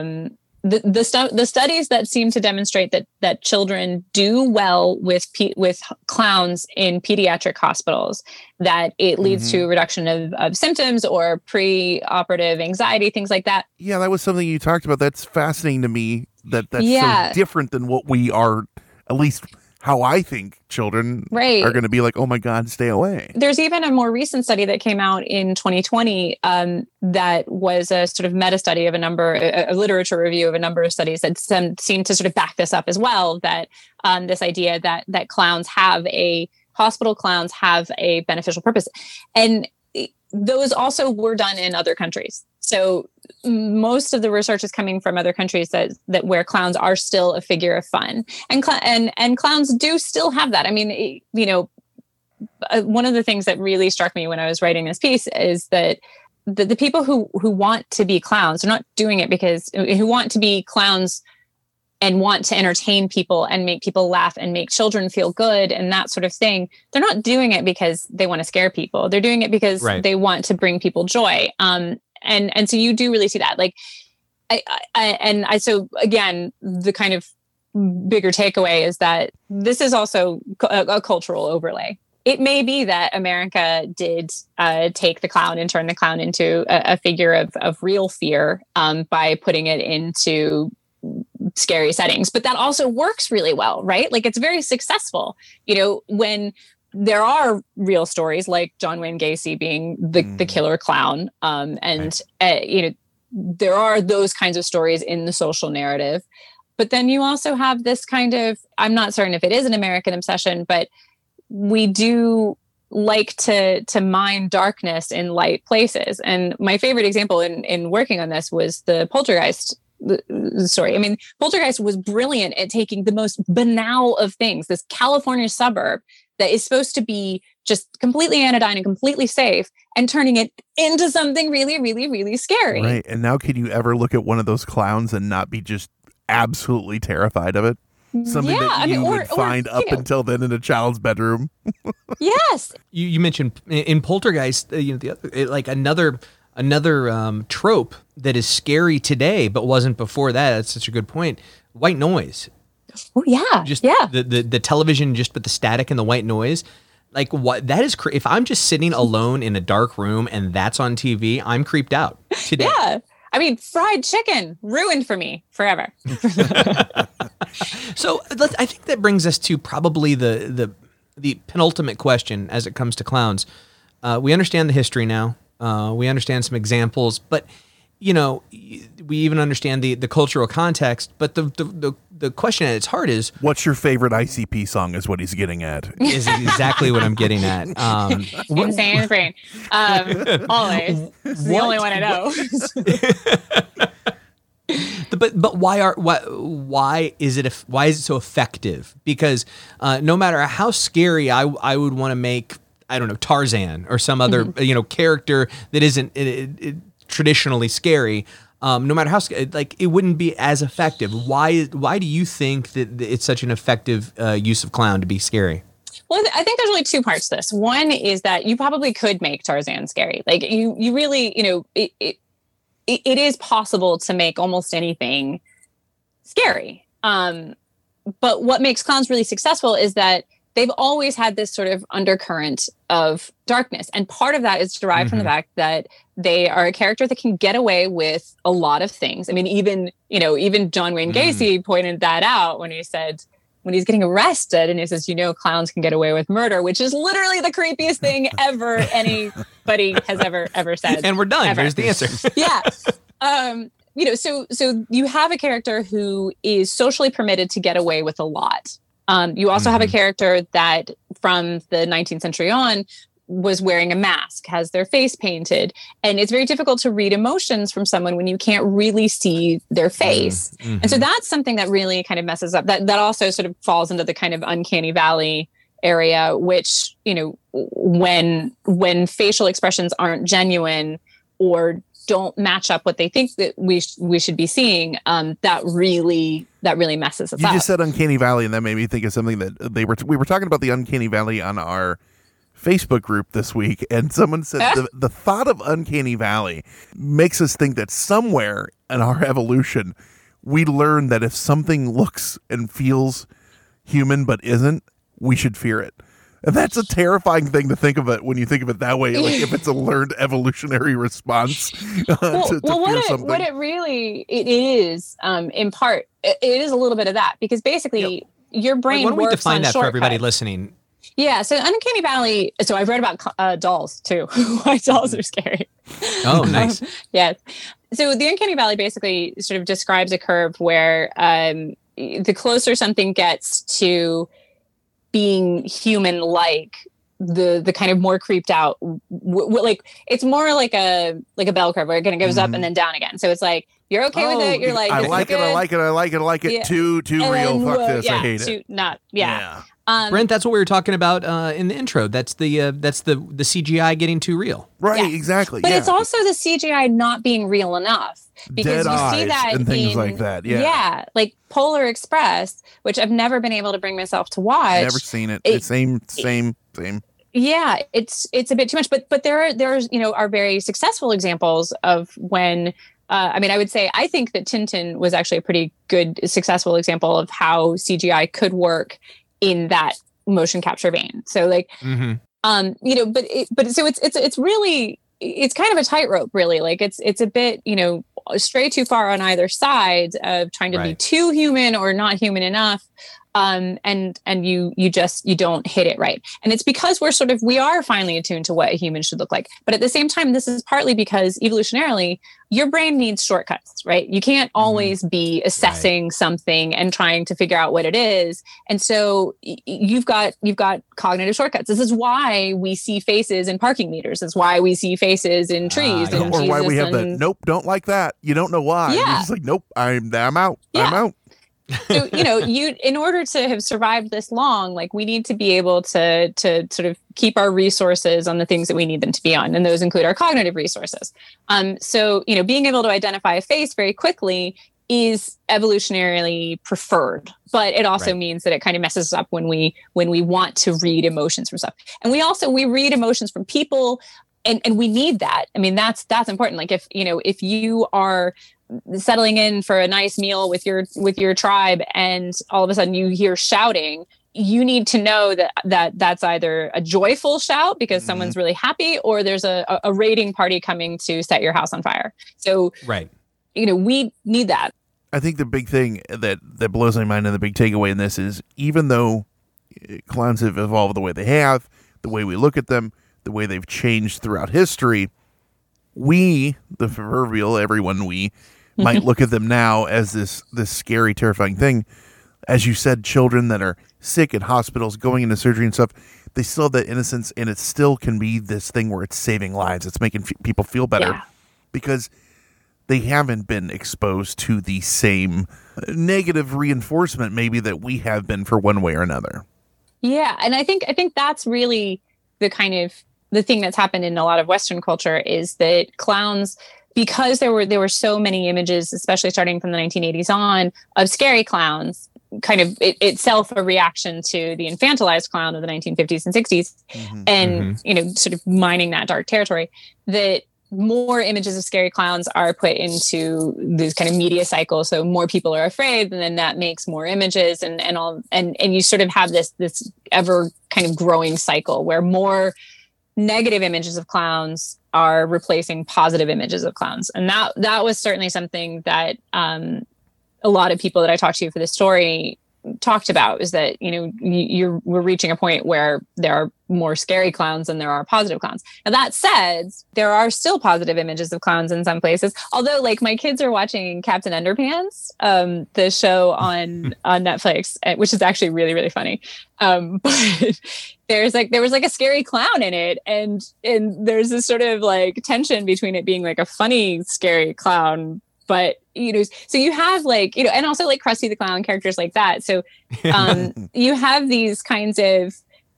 the studies that seem to demonstrate that children do well with clowns in pediatric hospitals, that it leads to a reduction of symptoms or pre-operative anxiety, things like that. Yeah, that was something you talked about. That's fascinating to me. That's so different than what we are, at least how I think children are going to be like, oh my God, stay away. There's even a more recent study that came out in 2020 that was a sort of meta study of a literature review of a number of studies that seemed to sort of back this up as well, that this idea that hospital clowns have a beneficial purpose. And those also were done in other countries. So most of the research is coming from other countries that where clowns are still a figure of fun, and clowns do still have that. I mean, one of the things that really struck me when I was writing this piece is that the people who want to be clowns are not doing it who want to be clowns and want to entertain people and make people laugh and make children feel good and that sort of thing. They're not doing it because they want to scare people. They're doing it because they want to bring people joy. And so you do really see that. Like, so again, the kind of bigger takeaway is that this is also a cultural overlay. It may be that America did take the clown and turn the clown into a figure of real fear by putting it into scary settings, but that also works really well, right? Like, it's very successful, when there are real stories like John Wayne Gacy being the killer clown. There are those kinds of stories in the social narrative, but then you also have this kind of, I'm not certain if it is an American obsession, but we do like to mine darkness in light places. And my favorite example in working on this was the Poltergeist story. I mean, Poltergeist was brilliant at taking the most banal of things, this California suburb that is supposed to be just completely anodyne and completely safe, and turning it into something really, really, really scary. Right. And now, can you ever look at one of those clowns and not be just absolutely terrified of it? Something that you would find up until then in a child's bedroom. Yes. You mentioned in Poltergeist, another trope that is scary today, but wasn't before that. That's such a good point. White noise. Oh yeah. The television, just with the static and the white noise. Like, what that is, if I'm just sitting alone in a dark room and that's on TV, I'm creeped out today. Yeah. I mean, fried chicken ruined for me forever. So I think that brings us to probably the penultimate question as it comes to clowns. We understand the history now. We understand some examples, but we even understand the cultural context. But the question at its heart is, what's your favorite ICP song? Is what he's getting at. Is exactly what I'm getting at. Insane brain. Always. It's the only one I know. But why is it so effective? Because no matter how scary I would want to make I don't know, Tarzan or some other, character that isn't traditionally scary, no matter how like it wouldn't be as effective. Why do you think that it's such an effective use of clown to be scary? Well, I think there's really two parts to this. One is that you probably could make Tarzan scary. Like you really, it is possible to make almost anything scary. But what makes clowns really successful is that they've always had this sort of undercurrent of darkness. And part of that is derived from the fact that they are a character that can get away with a lot of things. I mean, even John Wayne Gacy pointed that out when he said, when he's getting arrested and he says, clowns can get away with murder, which is literally the creepiest thing ever anybody has ever said. And we're done. Ever. There's the answer. Yeah. So you have a character who is socially permitted to get away with a lot. You also have a character that from the 19th century on was wearing a mask, has their face painted. And it's very difficult to read emotions from someone when you can't really see their face. And so that's something that really kind of messes up. That also sort of falls into the kind of uncanny valley area, which, when facial expressions aren't genuine or don't match up what they think that we should be seeing, that really messes us up. You just said uncanny valley, and that made me think of something that we were talking about the uncanny valley on our Facebook group this week, and someone said the thought of uncanny valley makes us think that somewhere in our evolution we learn that if something looks and feels human but isn't, we should fear it. And that's a terrifying thing to think of it when you think of it that way. Like if it's a learned evolutionary response to fear something. What it really is, in part, it is a little bit of that, because basically your brain works on shortcuts. Why don't we define that for everybody listening? Yeah, so uncanny valley. So I've read about dolls too. Why dolls are scary. Oh, nice. Yes. So the uncanny valley basically sort of describes a curve where the closer something gets to being human-like, the kind of more creeped out, like it's more like a bell curve where it kind of goes up and then down again. So it's like you're okay with it. You're like, I like it. Yeah. Too real. Then, fuck this. Yeah, I hate it. Not. Yeah. Brent, that's what we were talking about in the intro. That's the CGI getting too real. Right. Yeah. Exactly. But it's also the CGI not being real enough, because Dead you see that and things like that. Yeah. Like Polar Express, which I've never been able to bring myself to watch. Never seen it. It's same. Yeah, it's a bit too much, but there's are very successful examples of when. I would say I think that Tintin was actually a pretty good, successful example of how CGI could work in that motion capture vein. So like, but so it's really, it's kind of a tightrope, really. Like it's a bit, stray too far on either side of trying to be too human or not human enough. And you don't hit it right. And it's because we are finally attuned to what a human should look like. But at the same time, this is partly because evolutionarily, your brain needs shortcuts, right? You can't always be assessing something and trying to figure out what it is. And so you've got cognitive shortcuts. This is why we see faces in parking meters. That's why we see faces in trees. Or why we have the nope, don't like that. You don't know why. Yeah. You're just like, nope, I'm out. Yeah. I'm out. So, you, in order to have survived this long, like we need to be able to sort of keep our resources on the things that we need them to be on. And those include our cognitive resources. So, being able to identify a face very quickly is evolutionarily preferred, but it also means that it kind of messes us up when we want to read emotions from stuff. And we read emotions from people, and we need that. I mean, that's important. Like if you are settling in for a nice meal with your tribe and all of a sudden you hear shouting, you need to know that's either a joyful shout because someone's really happy, or there's a raiding party coming to set your house on fire. So we need that. I think the big thing that blows my mind and the big takeaway in this is, even though clowns have evolved the way they have, the way we look at them, the way they've changed throughout history, we, the proverbial everyone, might look at them now as this scary, terrifying thing. As you said, children that are sick in hospitals, going into surgery and stuff, they still have that innocence, and it still can be this thing where it's saving lives. It's making people feel better because they haven't been exposed to the same negative reinforcement maybe that we have been for one way or another. Yeah, and I think that's really the thing that's happened in a lot of Western culture is that clowns, because there were so many images, especially starting from the 1980s on, of scary clowns, kind of itself a reaction to the infantilized clown of the 1950s and 60s, and sort of mining that dark territory, that more images of scary clowns are put into this kind of media cycle. So more people are afraid, and then that makes more images and you sort of have this ever kind of growing cycle where more negative images of clowns are replacing positive images of clowns. And that was certainly something that a lot of people that I talked to for this story talked about, is that, we're reaching a point where there are more scary clowns than there are positive clowns. Now, that said, there are still positive images of clowns in some places. Although, like, my kids are watching Captain Underpants, the show on Netflix, which is actually really, really funny. But there was like a scary clown in it, and there's this sort of like tension between it being like a funny, scary clown. But, so you have like, and also like Krusty the Clown, characters like that. So you have these kinds of,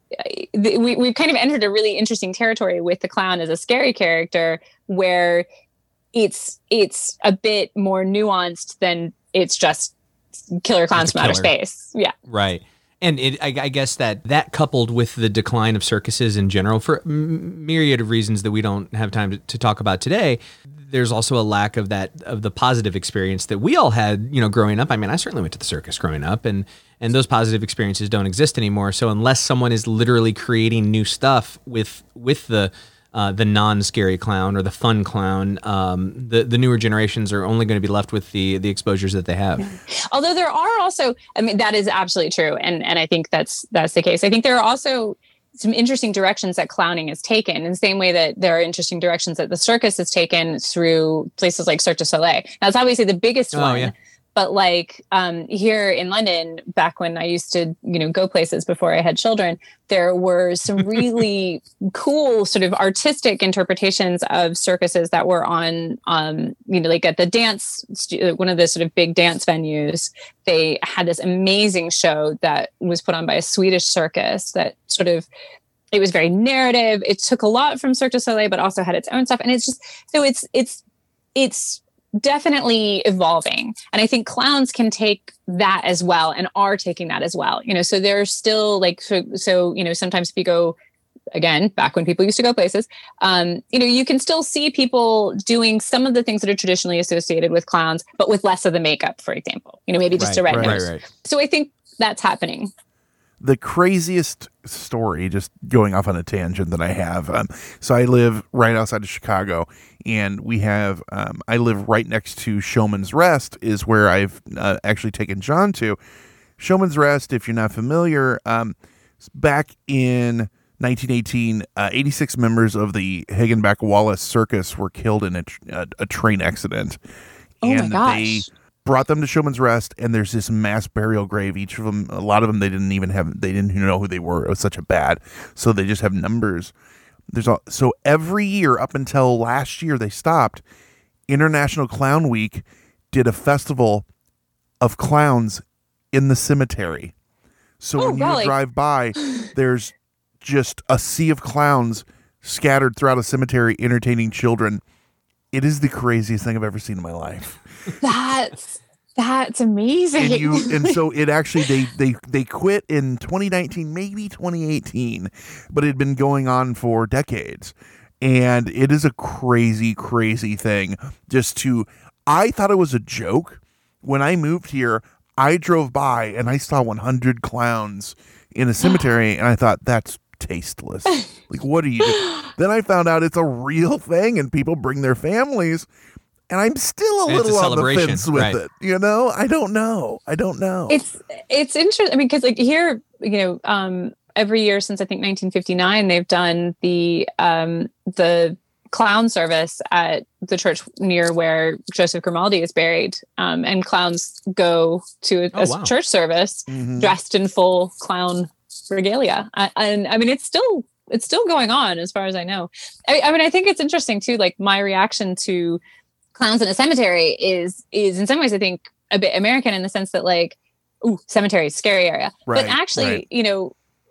we've kind of entered a really interesting territory with the clown as a scary character, where it's a bit more nuanced than it's just killer clowns from outer space. Yeah. Right. And I guess that coupled with the decline of circuses in general, for myriad of reasons that we don't have time to talk about today, there's also a lack of the positive experience that we all had, growing up. I mean, I certainly went to the circus growing up, and those positive experiences don't exist anymore. So unless someone is literally creating new stuff with the non-scary clown or the fun clown, the newer generations are only going to be left with the exposures that they have. Although there are also, that is absolutely true. And I think that's the case. I think there are also some interesting directions that clowning has taken, in the same way that there are interesting directions that the circus has taken through places like Cirque du Soleil. Now, it's obviously the biggest one. Yeah. But like here in London, back when I used to, go places before I had children, there were some really cool sort of artistic interpretations of circuses that were on, like at the dance, one of the sort of big dance venues. They had this amazing show that was put on by a Swedish circus that sort of, it was very narrative. It took a lot from Cirque du Soleil, but also had its own stuff. And it's just, so it's definitely evolving. And I think clowns can take that as well, and are taking that as well. So there's still like, so sometimes if you go, again, back when people used to go places, you can still see people doing some of the things that are traditionally associated with clowns, but with less of the makeup, for example, maybe just a red nose. Right. So I think that's happening. The craziest story, just going off on a tangent that I have. So I live right outside of Chicago, and we have, I live right next to Showman's Rest, is where I've actually taken John to. Showman's Rest, if you're not familiar, back in 1918, 86 members of the Hagenbeck Wallace Circus were killed in a train accident. Oh my gosh. They brought them to Showman's Rest, and there's this mass burial grave. Each of them, a lot of them, they didn't even know who they were. It was such a bad. So they just have numbers. So every year up until last year, they stopped. International Clown Week did a festival of clowns in the cemetery. So when you drive by, there's just a sea of clowns scattered throughout a cemetery entertaining children. It is the craziest thing I've ever seen in my life. That's amazing. And so it actually, they quit in 2019, maybe 2018, but it had been going on for decades. And it is a crazy, crazy thing. I thought it was a joke. When I moved here, I drove by and I saw 100 clowns in a cemetery, and I thought, that's tasteless. Like, what are you doing? Then I found out it's a real thing, and people bring their families. And I'm still a little on the fence with it. I don't know. It's interesting. I mean, because like here, every year since I think 1959, they've done the clown service at the church near where Joseph Grimaldi is buried. And clowns go to a church service dressed in full clown regalia. And I mean, it's still going on as far as I know. I mean, I think it's interesting too. Like my reaction to clowns in a cemetery is in some ways, I think, a bit American in the sense that like, ooh, cemetery, scary area. Right, but actually,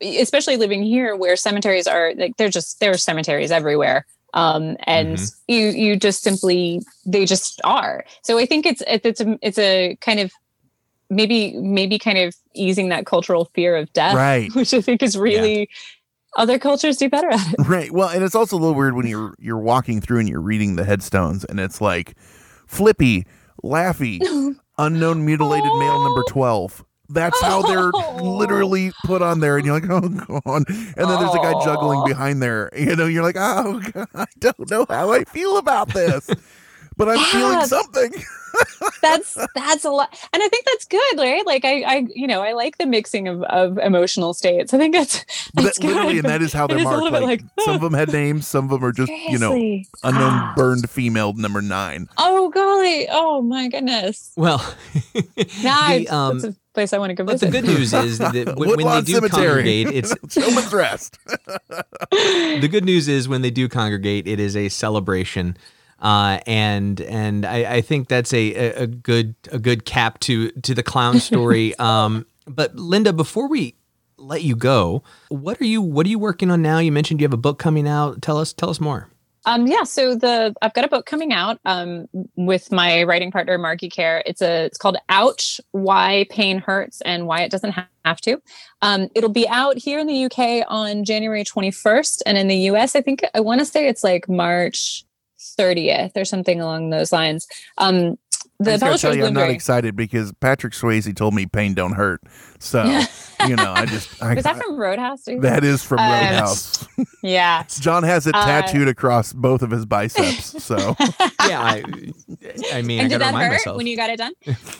especially living here where cemeteries are like, there are cemeteries everywhere. And you just simply, they just are. So I think it's a kind of maybe kind of easing that cultural fear of death, right? Which I think is really, other cultures do better at it. Right. Well, and it's also a little weird when you're walking through and you're reading the headstones and it's like Flippy, Laffy, unknown mutilated male number 12. That's how they're literally put on there. And you're like, oh, God. And then there's a guy juggling behind there. You know, you're like, oh, God, I don't know how I feel about this, but I'm feeling something. That's a lot. And I think that's good, right? Like I like the mixing of emotional states. I think that's good. Literally, and that is how they're marked. Like, some of them had names, some of them are just, seriously? Unknown burned female number 9. Oh, golly. Oh, my goodness. Well, that's a place I want to go visit. The good news is that when they do congregate, it's Showman's Rest. The good news is when they do congregate, it is a celebration. And I think that's a good cap to the clown story. But Linda, before we let you go, what are you working on now? You mentioned you have a book coming out. Tell us more. So I've got a book coming out with my writing partner Marky Care. It's called Ouch: Why Pain Hurts and Why It Doesn't Have to. It'll be out here in the UK on January 21st, and in the US, I want to say it's like March 30th or something along those lines. The publisher is I'm not excited because Patrick Swayze told me pain don't hurt. So, I was that from Roadhouse? That is from Roadhouse. Yeah. John has it tattooed across both of his biceps. So, yeah, I mean, and I did got to that remind hurt myself when you got it done?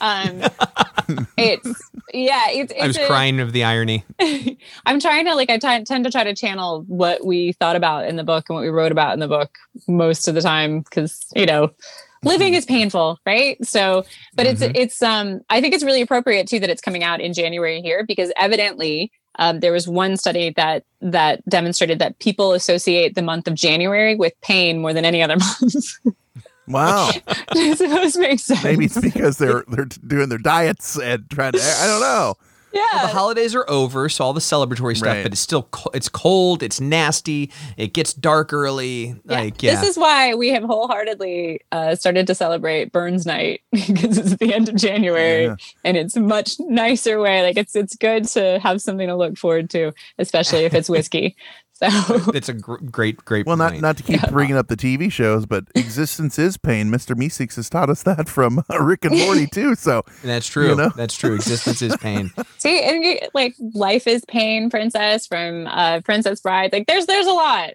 I was crying of the irony. I'm trying to I tend to try to channel what we thought about in the book and what we wrote about in the book most of the time because living is painful, right? So, but it's I think it's really appropriate too that it's coming out in January here because evidently there was one study that demonstrated that people associate the month of January with pain more than any other month. Wow. Those make sense. Maybe it's because they're doing their diets and trying to, I don't know. Yeah. Well, the holidays are over, so all the celebratory stuff, Right. but it's still it's cold, it's nasty, it gets dark early. This is why we have wholeheartedly started to celebrate Burns Night because it's the end of January and it's a much nicer way. Like it's good to have something to look forward to, especially if it's whiskey. So it's a great Well, point. not to keep bringing up the TV shows, but existence is pain. Mr. Meeseeks has taught us that from Rick and Morty too. So that's true. That's true. Existence is pain. See, and Life is Pain, Princess from Princess Bride. Like there's a lot.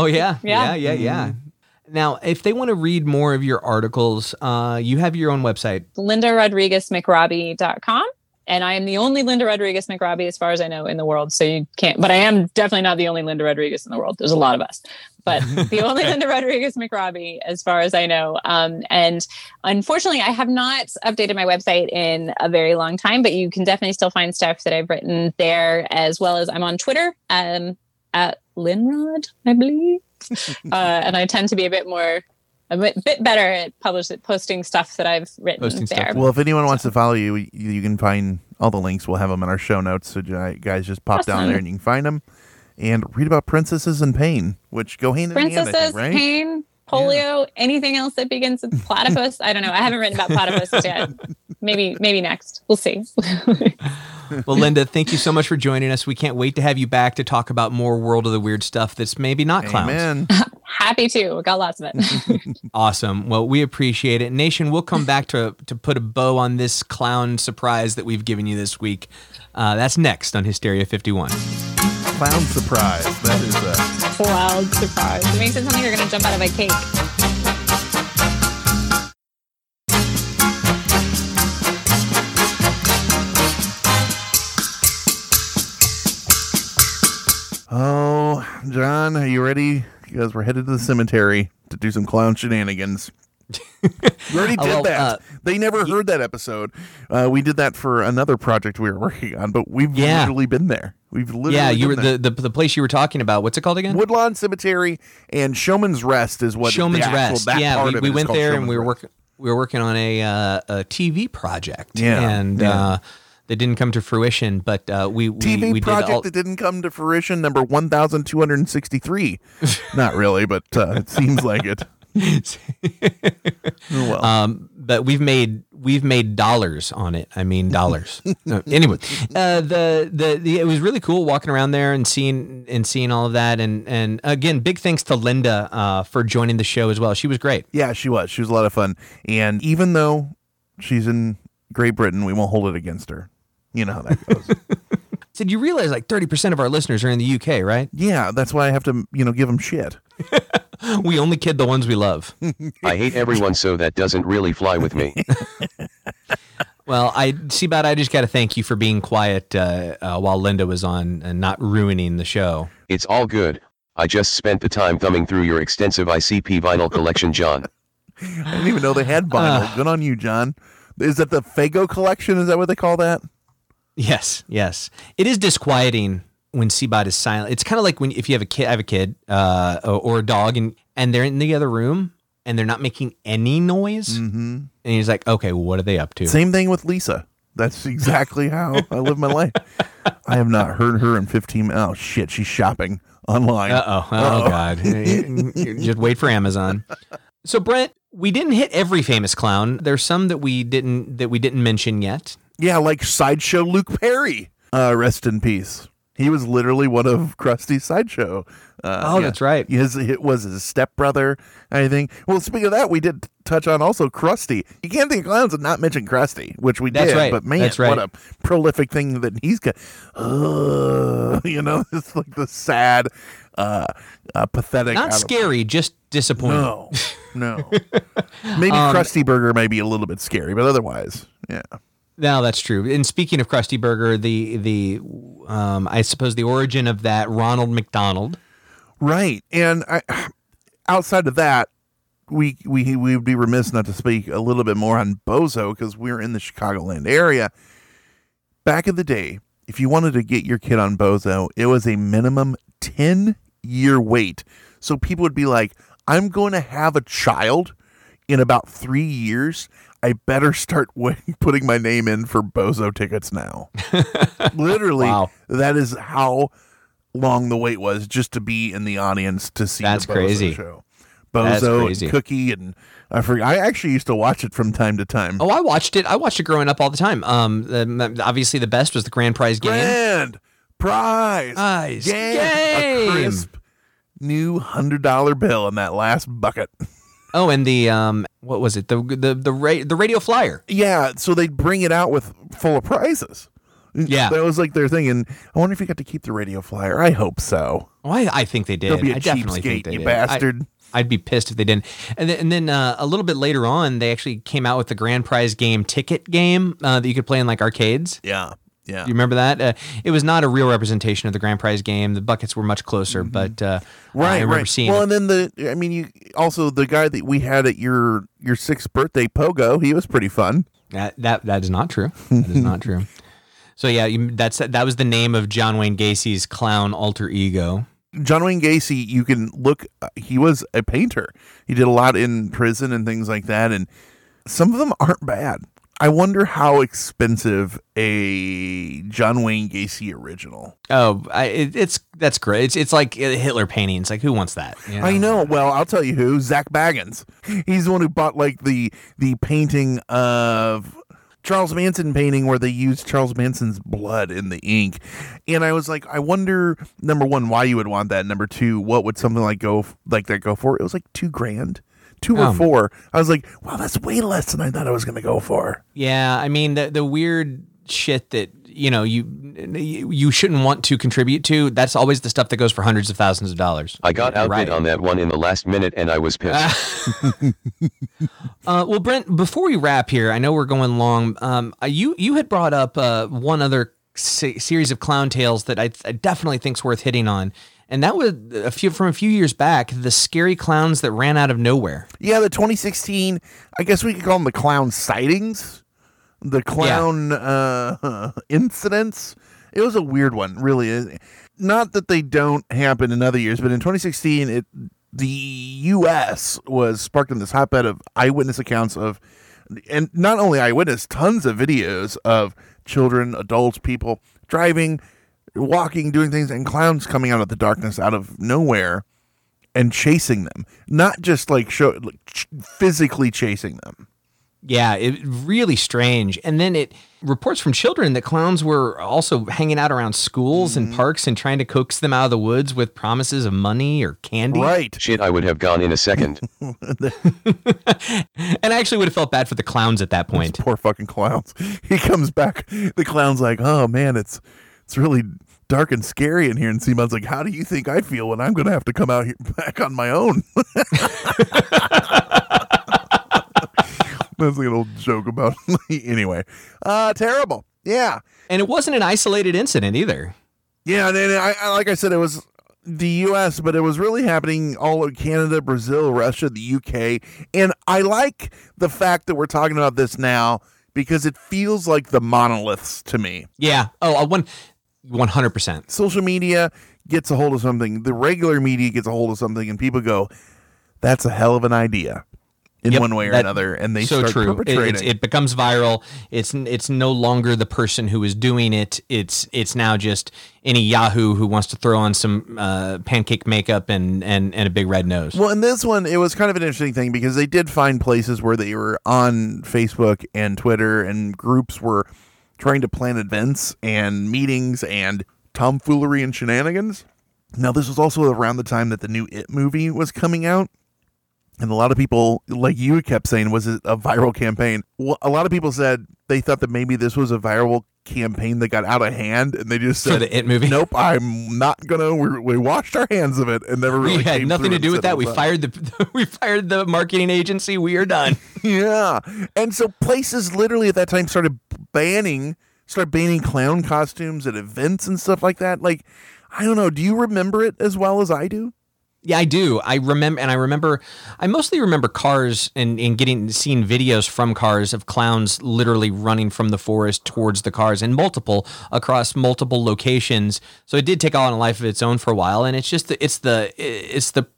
Yeah. Now, if they want to read more of your articles, you have your own website, LindaRodriguezMcRobbie.com. And I am the only Linda Rodriguez McRobbie, as far as I know, in the world. So you can't, but I am definitely not the only Linda Rodriguez in the world. There's a lot of us, but the only Linda Rodriguez McRobbie, as far as I know. And unfortunately, I have not updated my website in a very long time, but you can definitely still find stuff that I've written there, as well as I'm on Twitter at Linrod, I believe. And I tend to be a bit better at posting stuff that I've written there. Well, if anyone wants to follow you, you can find all the links. We'll have them in our show notes. So guys, just pop down there and you can find them and read about princesses and pain, which go hand in hand, I think, Princesses, right? pain, polio, anything else that begins with platypus. I don't know. I haven't written about platypus yet. Maybe next. We'll see. Well, Linda, thank you so much for joining us. We can't wait to have you back to talk about more World of the Weird stuff that's maybe not clowns. Amen. Happy to. Got lots of it. Awesome. Well, we appreciate it. Nation, we'll come back to put a bow on this clown surprise that we've given you this week. That's next on Hysteria 51. Clown surprise. That is a clown surprise. It makes it sound like you're going to jump out of a cake. Oh, John, are you ready? Because we're headed to the cemetery to do some clown shenanigans. We already did that. They never heard that episode. We did that for another project we were working on, but we've literally been there. We've literally you were there. the place you were talking about. What's it called again? Woodlawn Cemetery and Showman's Rest is what Showman's the actual, Rest. that Yeah, part of we it is went called there Showman's and we were Rest. working on a TV project. Yeah, and yeah. that didn't come to fruition, but we TV we project did all. that didn't come to fruition, number 1,263. Not really, but it seems like it. Oh, well. But we've made dollars on it. I mean dollars. Anyway, it was really cool walking around there and seeing all of that. And again, big thanks to Linda for joining the show as well. She was great. Yeah, she was. She was a lot of fun. And even though she's in Great Britain, we won't hold it against her. You know how that goes. Said you realize like 30% of our listeners are in the UK, right? Yeah, that's why I have to, give them shit. We only kid the ones we love. I hate everyone, so that doesn't really fly with me. Well, I just got to thank you for being quiet while Linda was on and not ruining the show. It's all good. I just spent the time thumbing through your extensive ICP vinyl collection, John. I didn't even know they had vinyl. Good on you, John. Is that the Fago collection? Is that what they call that? Yes. It is disquieting when Seabot is silent. It's kind of like if you have a kid, I have a kid or a dog, and they're in the other room and they're not making any noise. Mm-hmm. And he's like, okay, well, what are they up to? Same thing with Lisa. That's exactly how I live my life. I have not heard her in 15 minutes. Oh, shit. She's shopping online. Oh, God. Just wait for Amazon. So, Brent, we didn't hit every famous clown. There's some that we didn't mention yet. Yeah, like Sideshow Luke Perry. Rest in peace. He was literally one of Krusty's Sideshow. That's right. It was his stepbrother, I think. Well, speaking of that, we did touch on also Krusty. You can't think of clowns and not mention Krusty, which we did. Right. But man, what a prolific thing that he's got. It's like the sad, pathetic. Not scary, just disappointing. No. Maybe Krusty Burger may be a little bit scary, but otherwise, yeah. No, that's true. And speaking of Krusty Burger, I suppose the origin of that, Ronald McDonald. Right. And outside of that, we would be remiss not to speak a little bit more on Bozo because we're in the Chicagoland area. Back in the day, if you wanted to get your kid on Bozo, it was a minimum 10-year wait. So people would be like, I'm going to have a child in about 3 years. I better start putting my name in for Bozo tickets now. Literally, wow. That is how long the wait was just to be in the audience to see the Bozo show. Bozo and Cookie, and I forget. I actually used to watch it from time to time. Oh, I watched it growing up all the time. Obviously, the best was the Grand Prize Game. Grand Prize Game. A crisp new $100 bill in that last bucket. Oh, and the what was it? The radio flyer. Yeah, so they'd bring it out with full of prizes. Yeah, that was like their thing. And I wonder if you got to keep the radio flyer. I hope so. Oh, I think they did. They'll be a I definitely think they you did. bastard. I'd be pissed if they didn't. And then a little bit later on, they actually came out with the Grand Prize Game ticket game that you could play in like arcades. Yeah. You remember that? It was not a real representation of the Grand Prize Game. The buckets were much closer, but I remember seeing. Well, and then the guy that we had at your 6th birthday, Pogo, he was pretty fun. That is not true. That is not true. So yeah, that was the name of John Wayne Gacy's clown alter ego. John Wayne Gacy, you can look. He was a painter. He did a lot in prison and things like that, and some of them aren't bad. I wonder how expensive a John Wayne Gacy original. Oh, that's great. It's like Hitler paintings. Like, who wants that? You know? I know. Well, I'll tell you who. Zach Baggins. He's the one who bought like the painting of Charles Manson painting where they used Charles Manson's blood in the ink. And I was like, I wonder, number one, why you would want that. Number two, what would something like that go for? It was like $2,000. 2 or 4. I was like, wow, that's way less than I thought I was going to go for. Yeah, I mean the weird shit that you shouldn't want to contribute to. That's always the stuff that goes for hundreds of thousands of dollars. I got outbid on that one in the last minute, and I was pissed. Well, Brent, before we wrap here, I know we're going long. You had brought up one other series of clown tales that I definitely think's worth hitting on. And that was from a few years back, the scary clowns that ran out of nowhere. Yeah, the 2016, I guess we could call them the clown sightings, the clown incidents. It was a weird one, really. Not that they don't happen in other years, but in 2016, the U.S. was sparked in this hotbed of eyewitness accounts of, and not only eyewitness, tons of videos of children, adults, people driving, walking, doing things, and clowns coming out of the darkness out of nowhere and chasing them. Not just physically chasing them. Yeah, it really strange. And then it reports from children that clowns were also hanging out around schools and parks and trying to coax them out of the woods with promises of money or candy. Right. Shit, I would have gone in a second. And I actually would have felt bad for the clowns at that point. Those poor fucking clowns. He comes back. The clown's like, oh man, it's really dark and scary in here. And Simon's like, how do you think I feel when I'm going to have to come out here back on my own? That's like an old joke about anyway. Terrible. Yeah. And it wasn't an isolated incident either. Yeah, and I like I said, it was the U.S., but it was really happening all over Canada, Brazil, Russia, the U.K. And I like the fact that we're talking about this now because it feels like the monoliths to me. Yeah. Oh, 100%. Social media gets a hold of something. The regular media gets a hold of something, and people go, that's a hell of an idea. In one way or another, and they start perpetrating. It becomes viral. It's no longer the person who is doing it. It's now just any Yahoo who wants to throw on some pancake makeup and a big red nose. Well, in this one, it was kind of an interesting thing because they did find places where they were on Facebook and Twitter, and groups were trying to plan events and meetings and tomfoolery and shenanigans. Now, this was also around the time that the new It movie was coming out. And a lot of people, like you kept saying, was it a viral campaign? Well, a lot of people said they thought that maybe this was a viral campaign that got out of hand, and they just said, for the It movie? Nope, I'm not gonna. We washed our hands of it and never really. We had came nothing through to do with that. We up. fired the marketing agency. We are done. Yeah, and so places literally at that time started banning clown costumes at events and stuff like that. Like, I don't know. Do you remember it as well as I do? Yeah, I do. I mostly remember cars and seeing videos from cars of clowns literally running from the forest towards the cars and across multiple locations. So it did take on a life of its own for a while. And it's just, it's the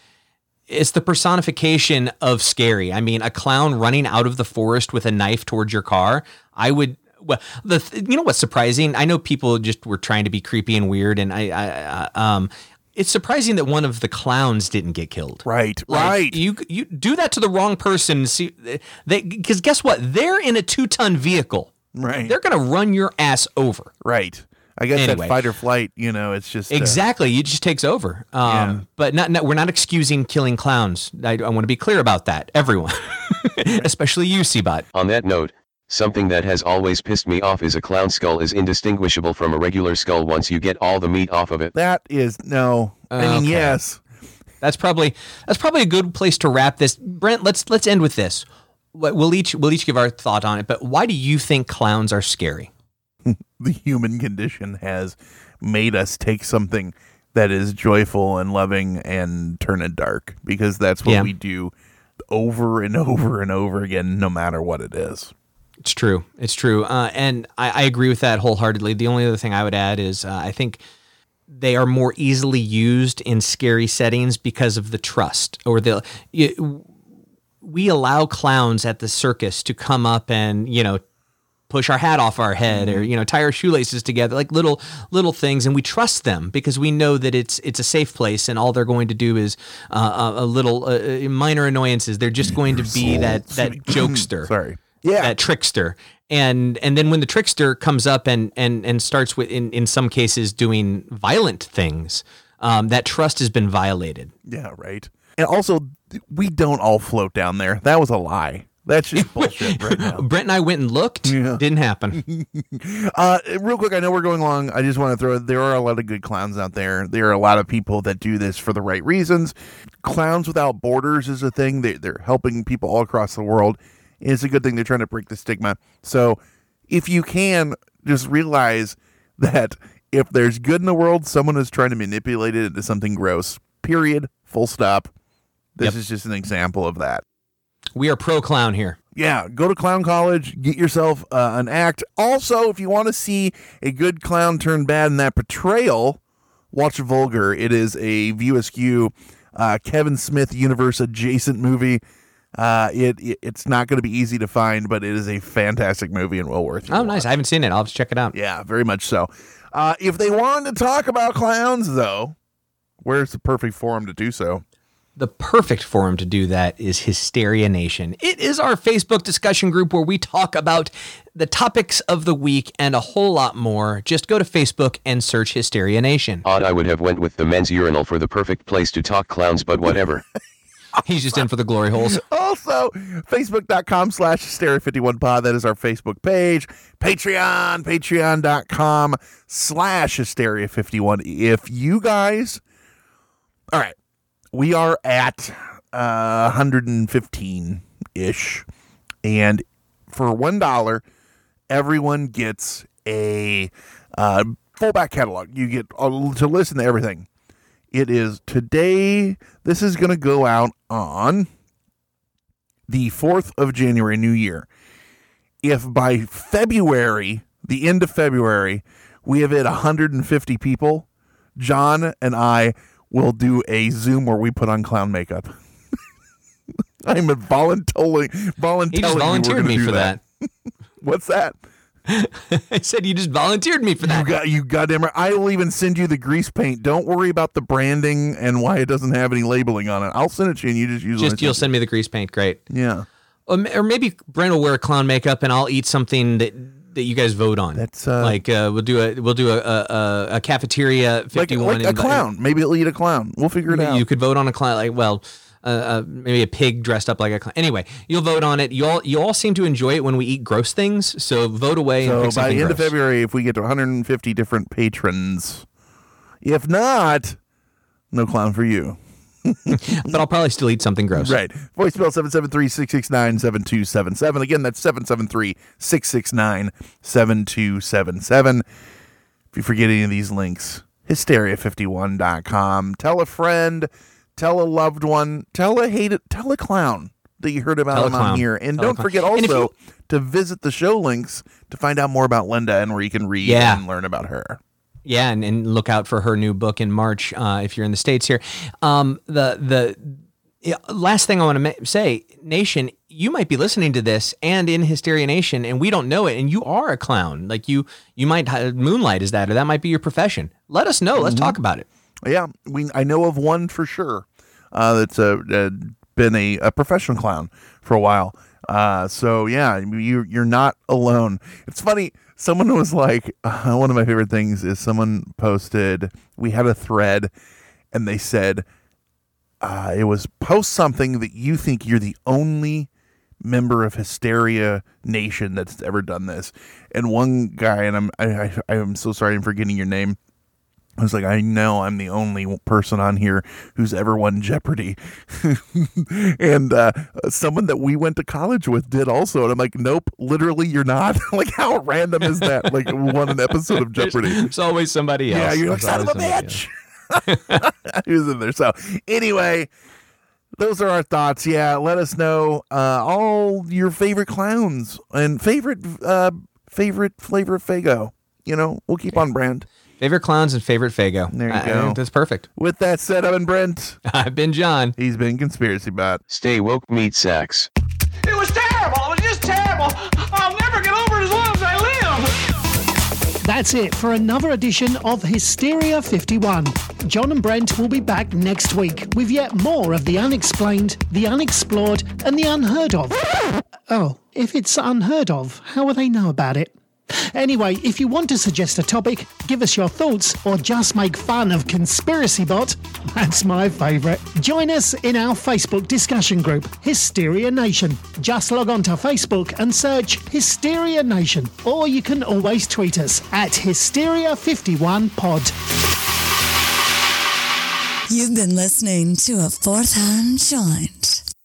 personification of scary. I mean, a clown running out of the forest with a knife towards your car. You know what's surprising? I know people just were trying to be creepy and weird, and it's surprising that one of the clowns didn't get killed. Right, like, right. You do that to the wrong person. Because guess what? They're in a 2-ton vehicle. Right. They're going to run your ass over. Right. I guess anyway, that fight or flight, it's just... Exactly. It just takes over. Yeah. But we're not excusing killing clowns. I want to be clear about that. Everyone. Especially you, Seabot. On that note, something that has always pissed me off is a clown skull is indistinguishable from a regular skull once you get all the meat off of it. That is no. I mean, Okay. yes. That's probably a good place to wrap this. Brent, let's end with this. We'll each give our thought on it. But why do you think clowns are scary? The human condition has made us take something that is joyful and loving and turn it dark, because that's what we do over and over and over again, no matter what it is. It's true. And I agree with that wholeheartedly. The only other thing I would add is I think they are more easily used in scary settings because of the trust, or we allow clowns at the circus to come up and, push our hat off our head, or, tie our shoelaces together, like little things. And we trust them because we know that it's a safe place, and all they're going to do is a little minor annoyances. They're just going to be that jokester. Sorry. Yeah. That trickster. And then when the trickster comes up and starts with, in some cases, doing violent things, that trust has been violated. Yeah, right. And also, we don't all float down there. That was a lie. That's just bullshit right now. Brent and I went and looked. Yeah. Didn't happen. Real quick, I know we're going long. I just want to there are a lot of good clowns out there. There are a lot of people that do this for the right reasons. Clowns Without Borders is a thing. They're helping people all across the world. It's a good thing. They're trying to break the stigma. So if you can, just realize that if there's good in the world, someone is trying to manipulate it into something gross. Period. Full stop. This is just an example of that. We are pro-clown here. Yeah, go to clown college, get yourself an act. Also, if you want to see a good clown turn bad in that portrayal, watch Vulgar. It is a View Askew, Kevin Smith universe adjacent movie. It's not going to be easy to find, but it is a fantastic movie and well worth it. Oh, nice. I haven't seen it. I'll have to check it out. Yeah, very much so. If they wanted to talk about clowns, though, where's the perfect forum to do so? The perfect forum to do that is Hysteria Nation. It is our Facebook discussion group where we talk about the topics of the week and a whole lot more. Just go to Facebook and search Hysteria Nation. Odd, I would have went with the men's urinal for the perfect place to talk clowns, but whatever. He's just in for the glory holes. Also, Facebook.com/Hysteria51Pod. That is our Facebook page. Patreon.com/Hysteria51. If you guys... All right. We are at 115-ish. And for $1, everyone gets a full back catalog. You get to listen to everything. It is today. This is going to go out on the 4th of January, New Year. If by February, the end of February, we have hit 150 people, John and I will do a Zoom where we put on clown makeup. I'm volunteering. He just volunteered me for that. What's that? I said you just volunteered me for that. You goddamn right. I will even send you the grease paint. Don't worry about the branding and why it doesn't have any labeling on it. I'll send it to you and you just use it. You'll send me the grease paint. Great. Yeah. Or maybe Brent will wear clown makeup and I'll eat something that you guys vote on. That's like we'll do a cafeteria 51 like a clown. Maybe it'll eat a clown. We'll figure it out. You could vote on a clown. Maybe a pig dressed up like a clown. Anyway, you'll vote on it. You all seem to enjoy it when we eat gross things. So vote away. So and pick by the end gross. of February, if we get to 150 different patrons, if not, no clown for you. But I'll probably still eat something gross. Right. Voicemail 773-669-7277. Again, that's 773-669-7277. If you forget any of these links, hysteria51.com. Tell a friend, tell a loved one, tell a clown that you heard about him on here. And don't forget also to visit the show links to find out more about Linda and where you can read and learn about her. Yeah, and look out for her new book in March if you're in the States here. The last thing I want to say, Nation, you might be listening to this and in Hysteria Nation, and we don't know it, and you are a clown. Like you might moonlight as that, or that might be your profession. Let us know. Let's talk about it. Yeah, I know of one for sure that's been a professional clown for a while. So yeah, you're not alone. It's funny. Someone was like, one of my favorite things is someone posted, we had a thread and they said, it was post something that you think you're the only member of Hysteria Nation that's ever done this. And one guy, and I'm so sorry I'm forgetting your name. I was like, I know I'm the only person on here who's ever won Jeopardy. And someone that we went to college with did also. And I'm like, nope, literally you're not. Like, how random is that? Like, won an episode of Jeopardy. It's always somebody else. Yeah, you're like, son of a bitch. Who's in there? So anyway, those are our thoughts. Yeah, let us know all your favorite clowns and favorite flavor of Faygo. You know, we'll keep on brand. Favorite clowns and favorite Faygo. There you go. That's perfect. With that said, I've been Brent. I've been John. He's been Conspiracy Bot. Stay woke, meat sacks. It was terrible. It was just terrible. I'll never get over it as long as I live. That's it for another edition of Hysteria 51. John and Brent will be back next week with yet more of the unexplained, the unexplored, and the unheard of. Oh, if it's unheard of, how will they know about it? Anyway, if you want to suggest a topic, give us your thoughts, or just make fun of Conspiracy Bot, that's my favourite. Join us in our Facebook discussion group, Hysteria Nation. Just log on to Facebook and search Hysteria Nation, or you can always tweet us at Hysteria51Pod. You've been listening to a fourth hand joint.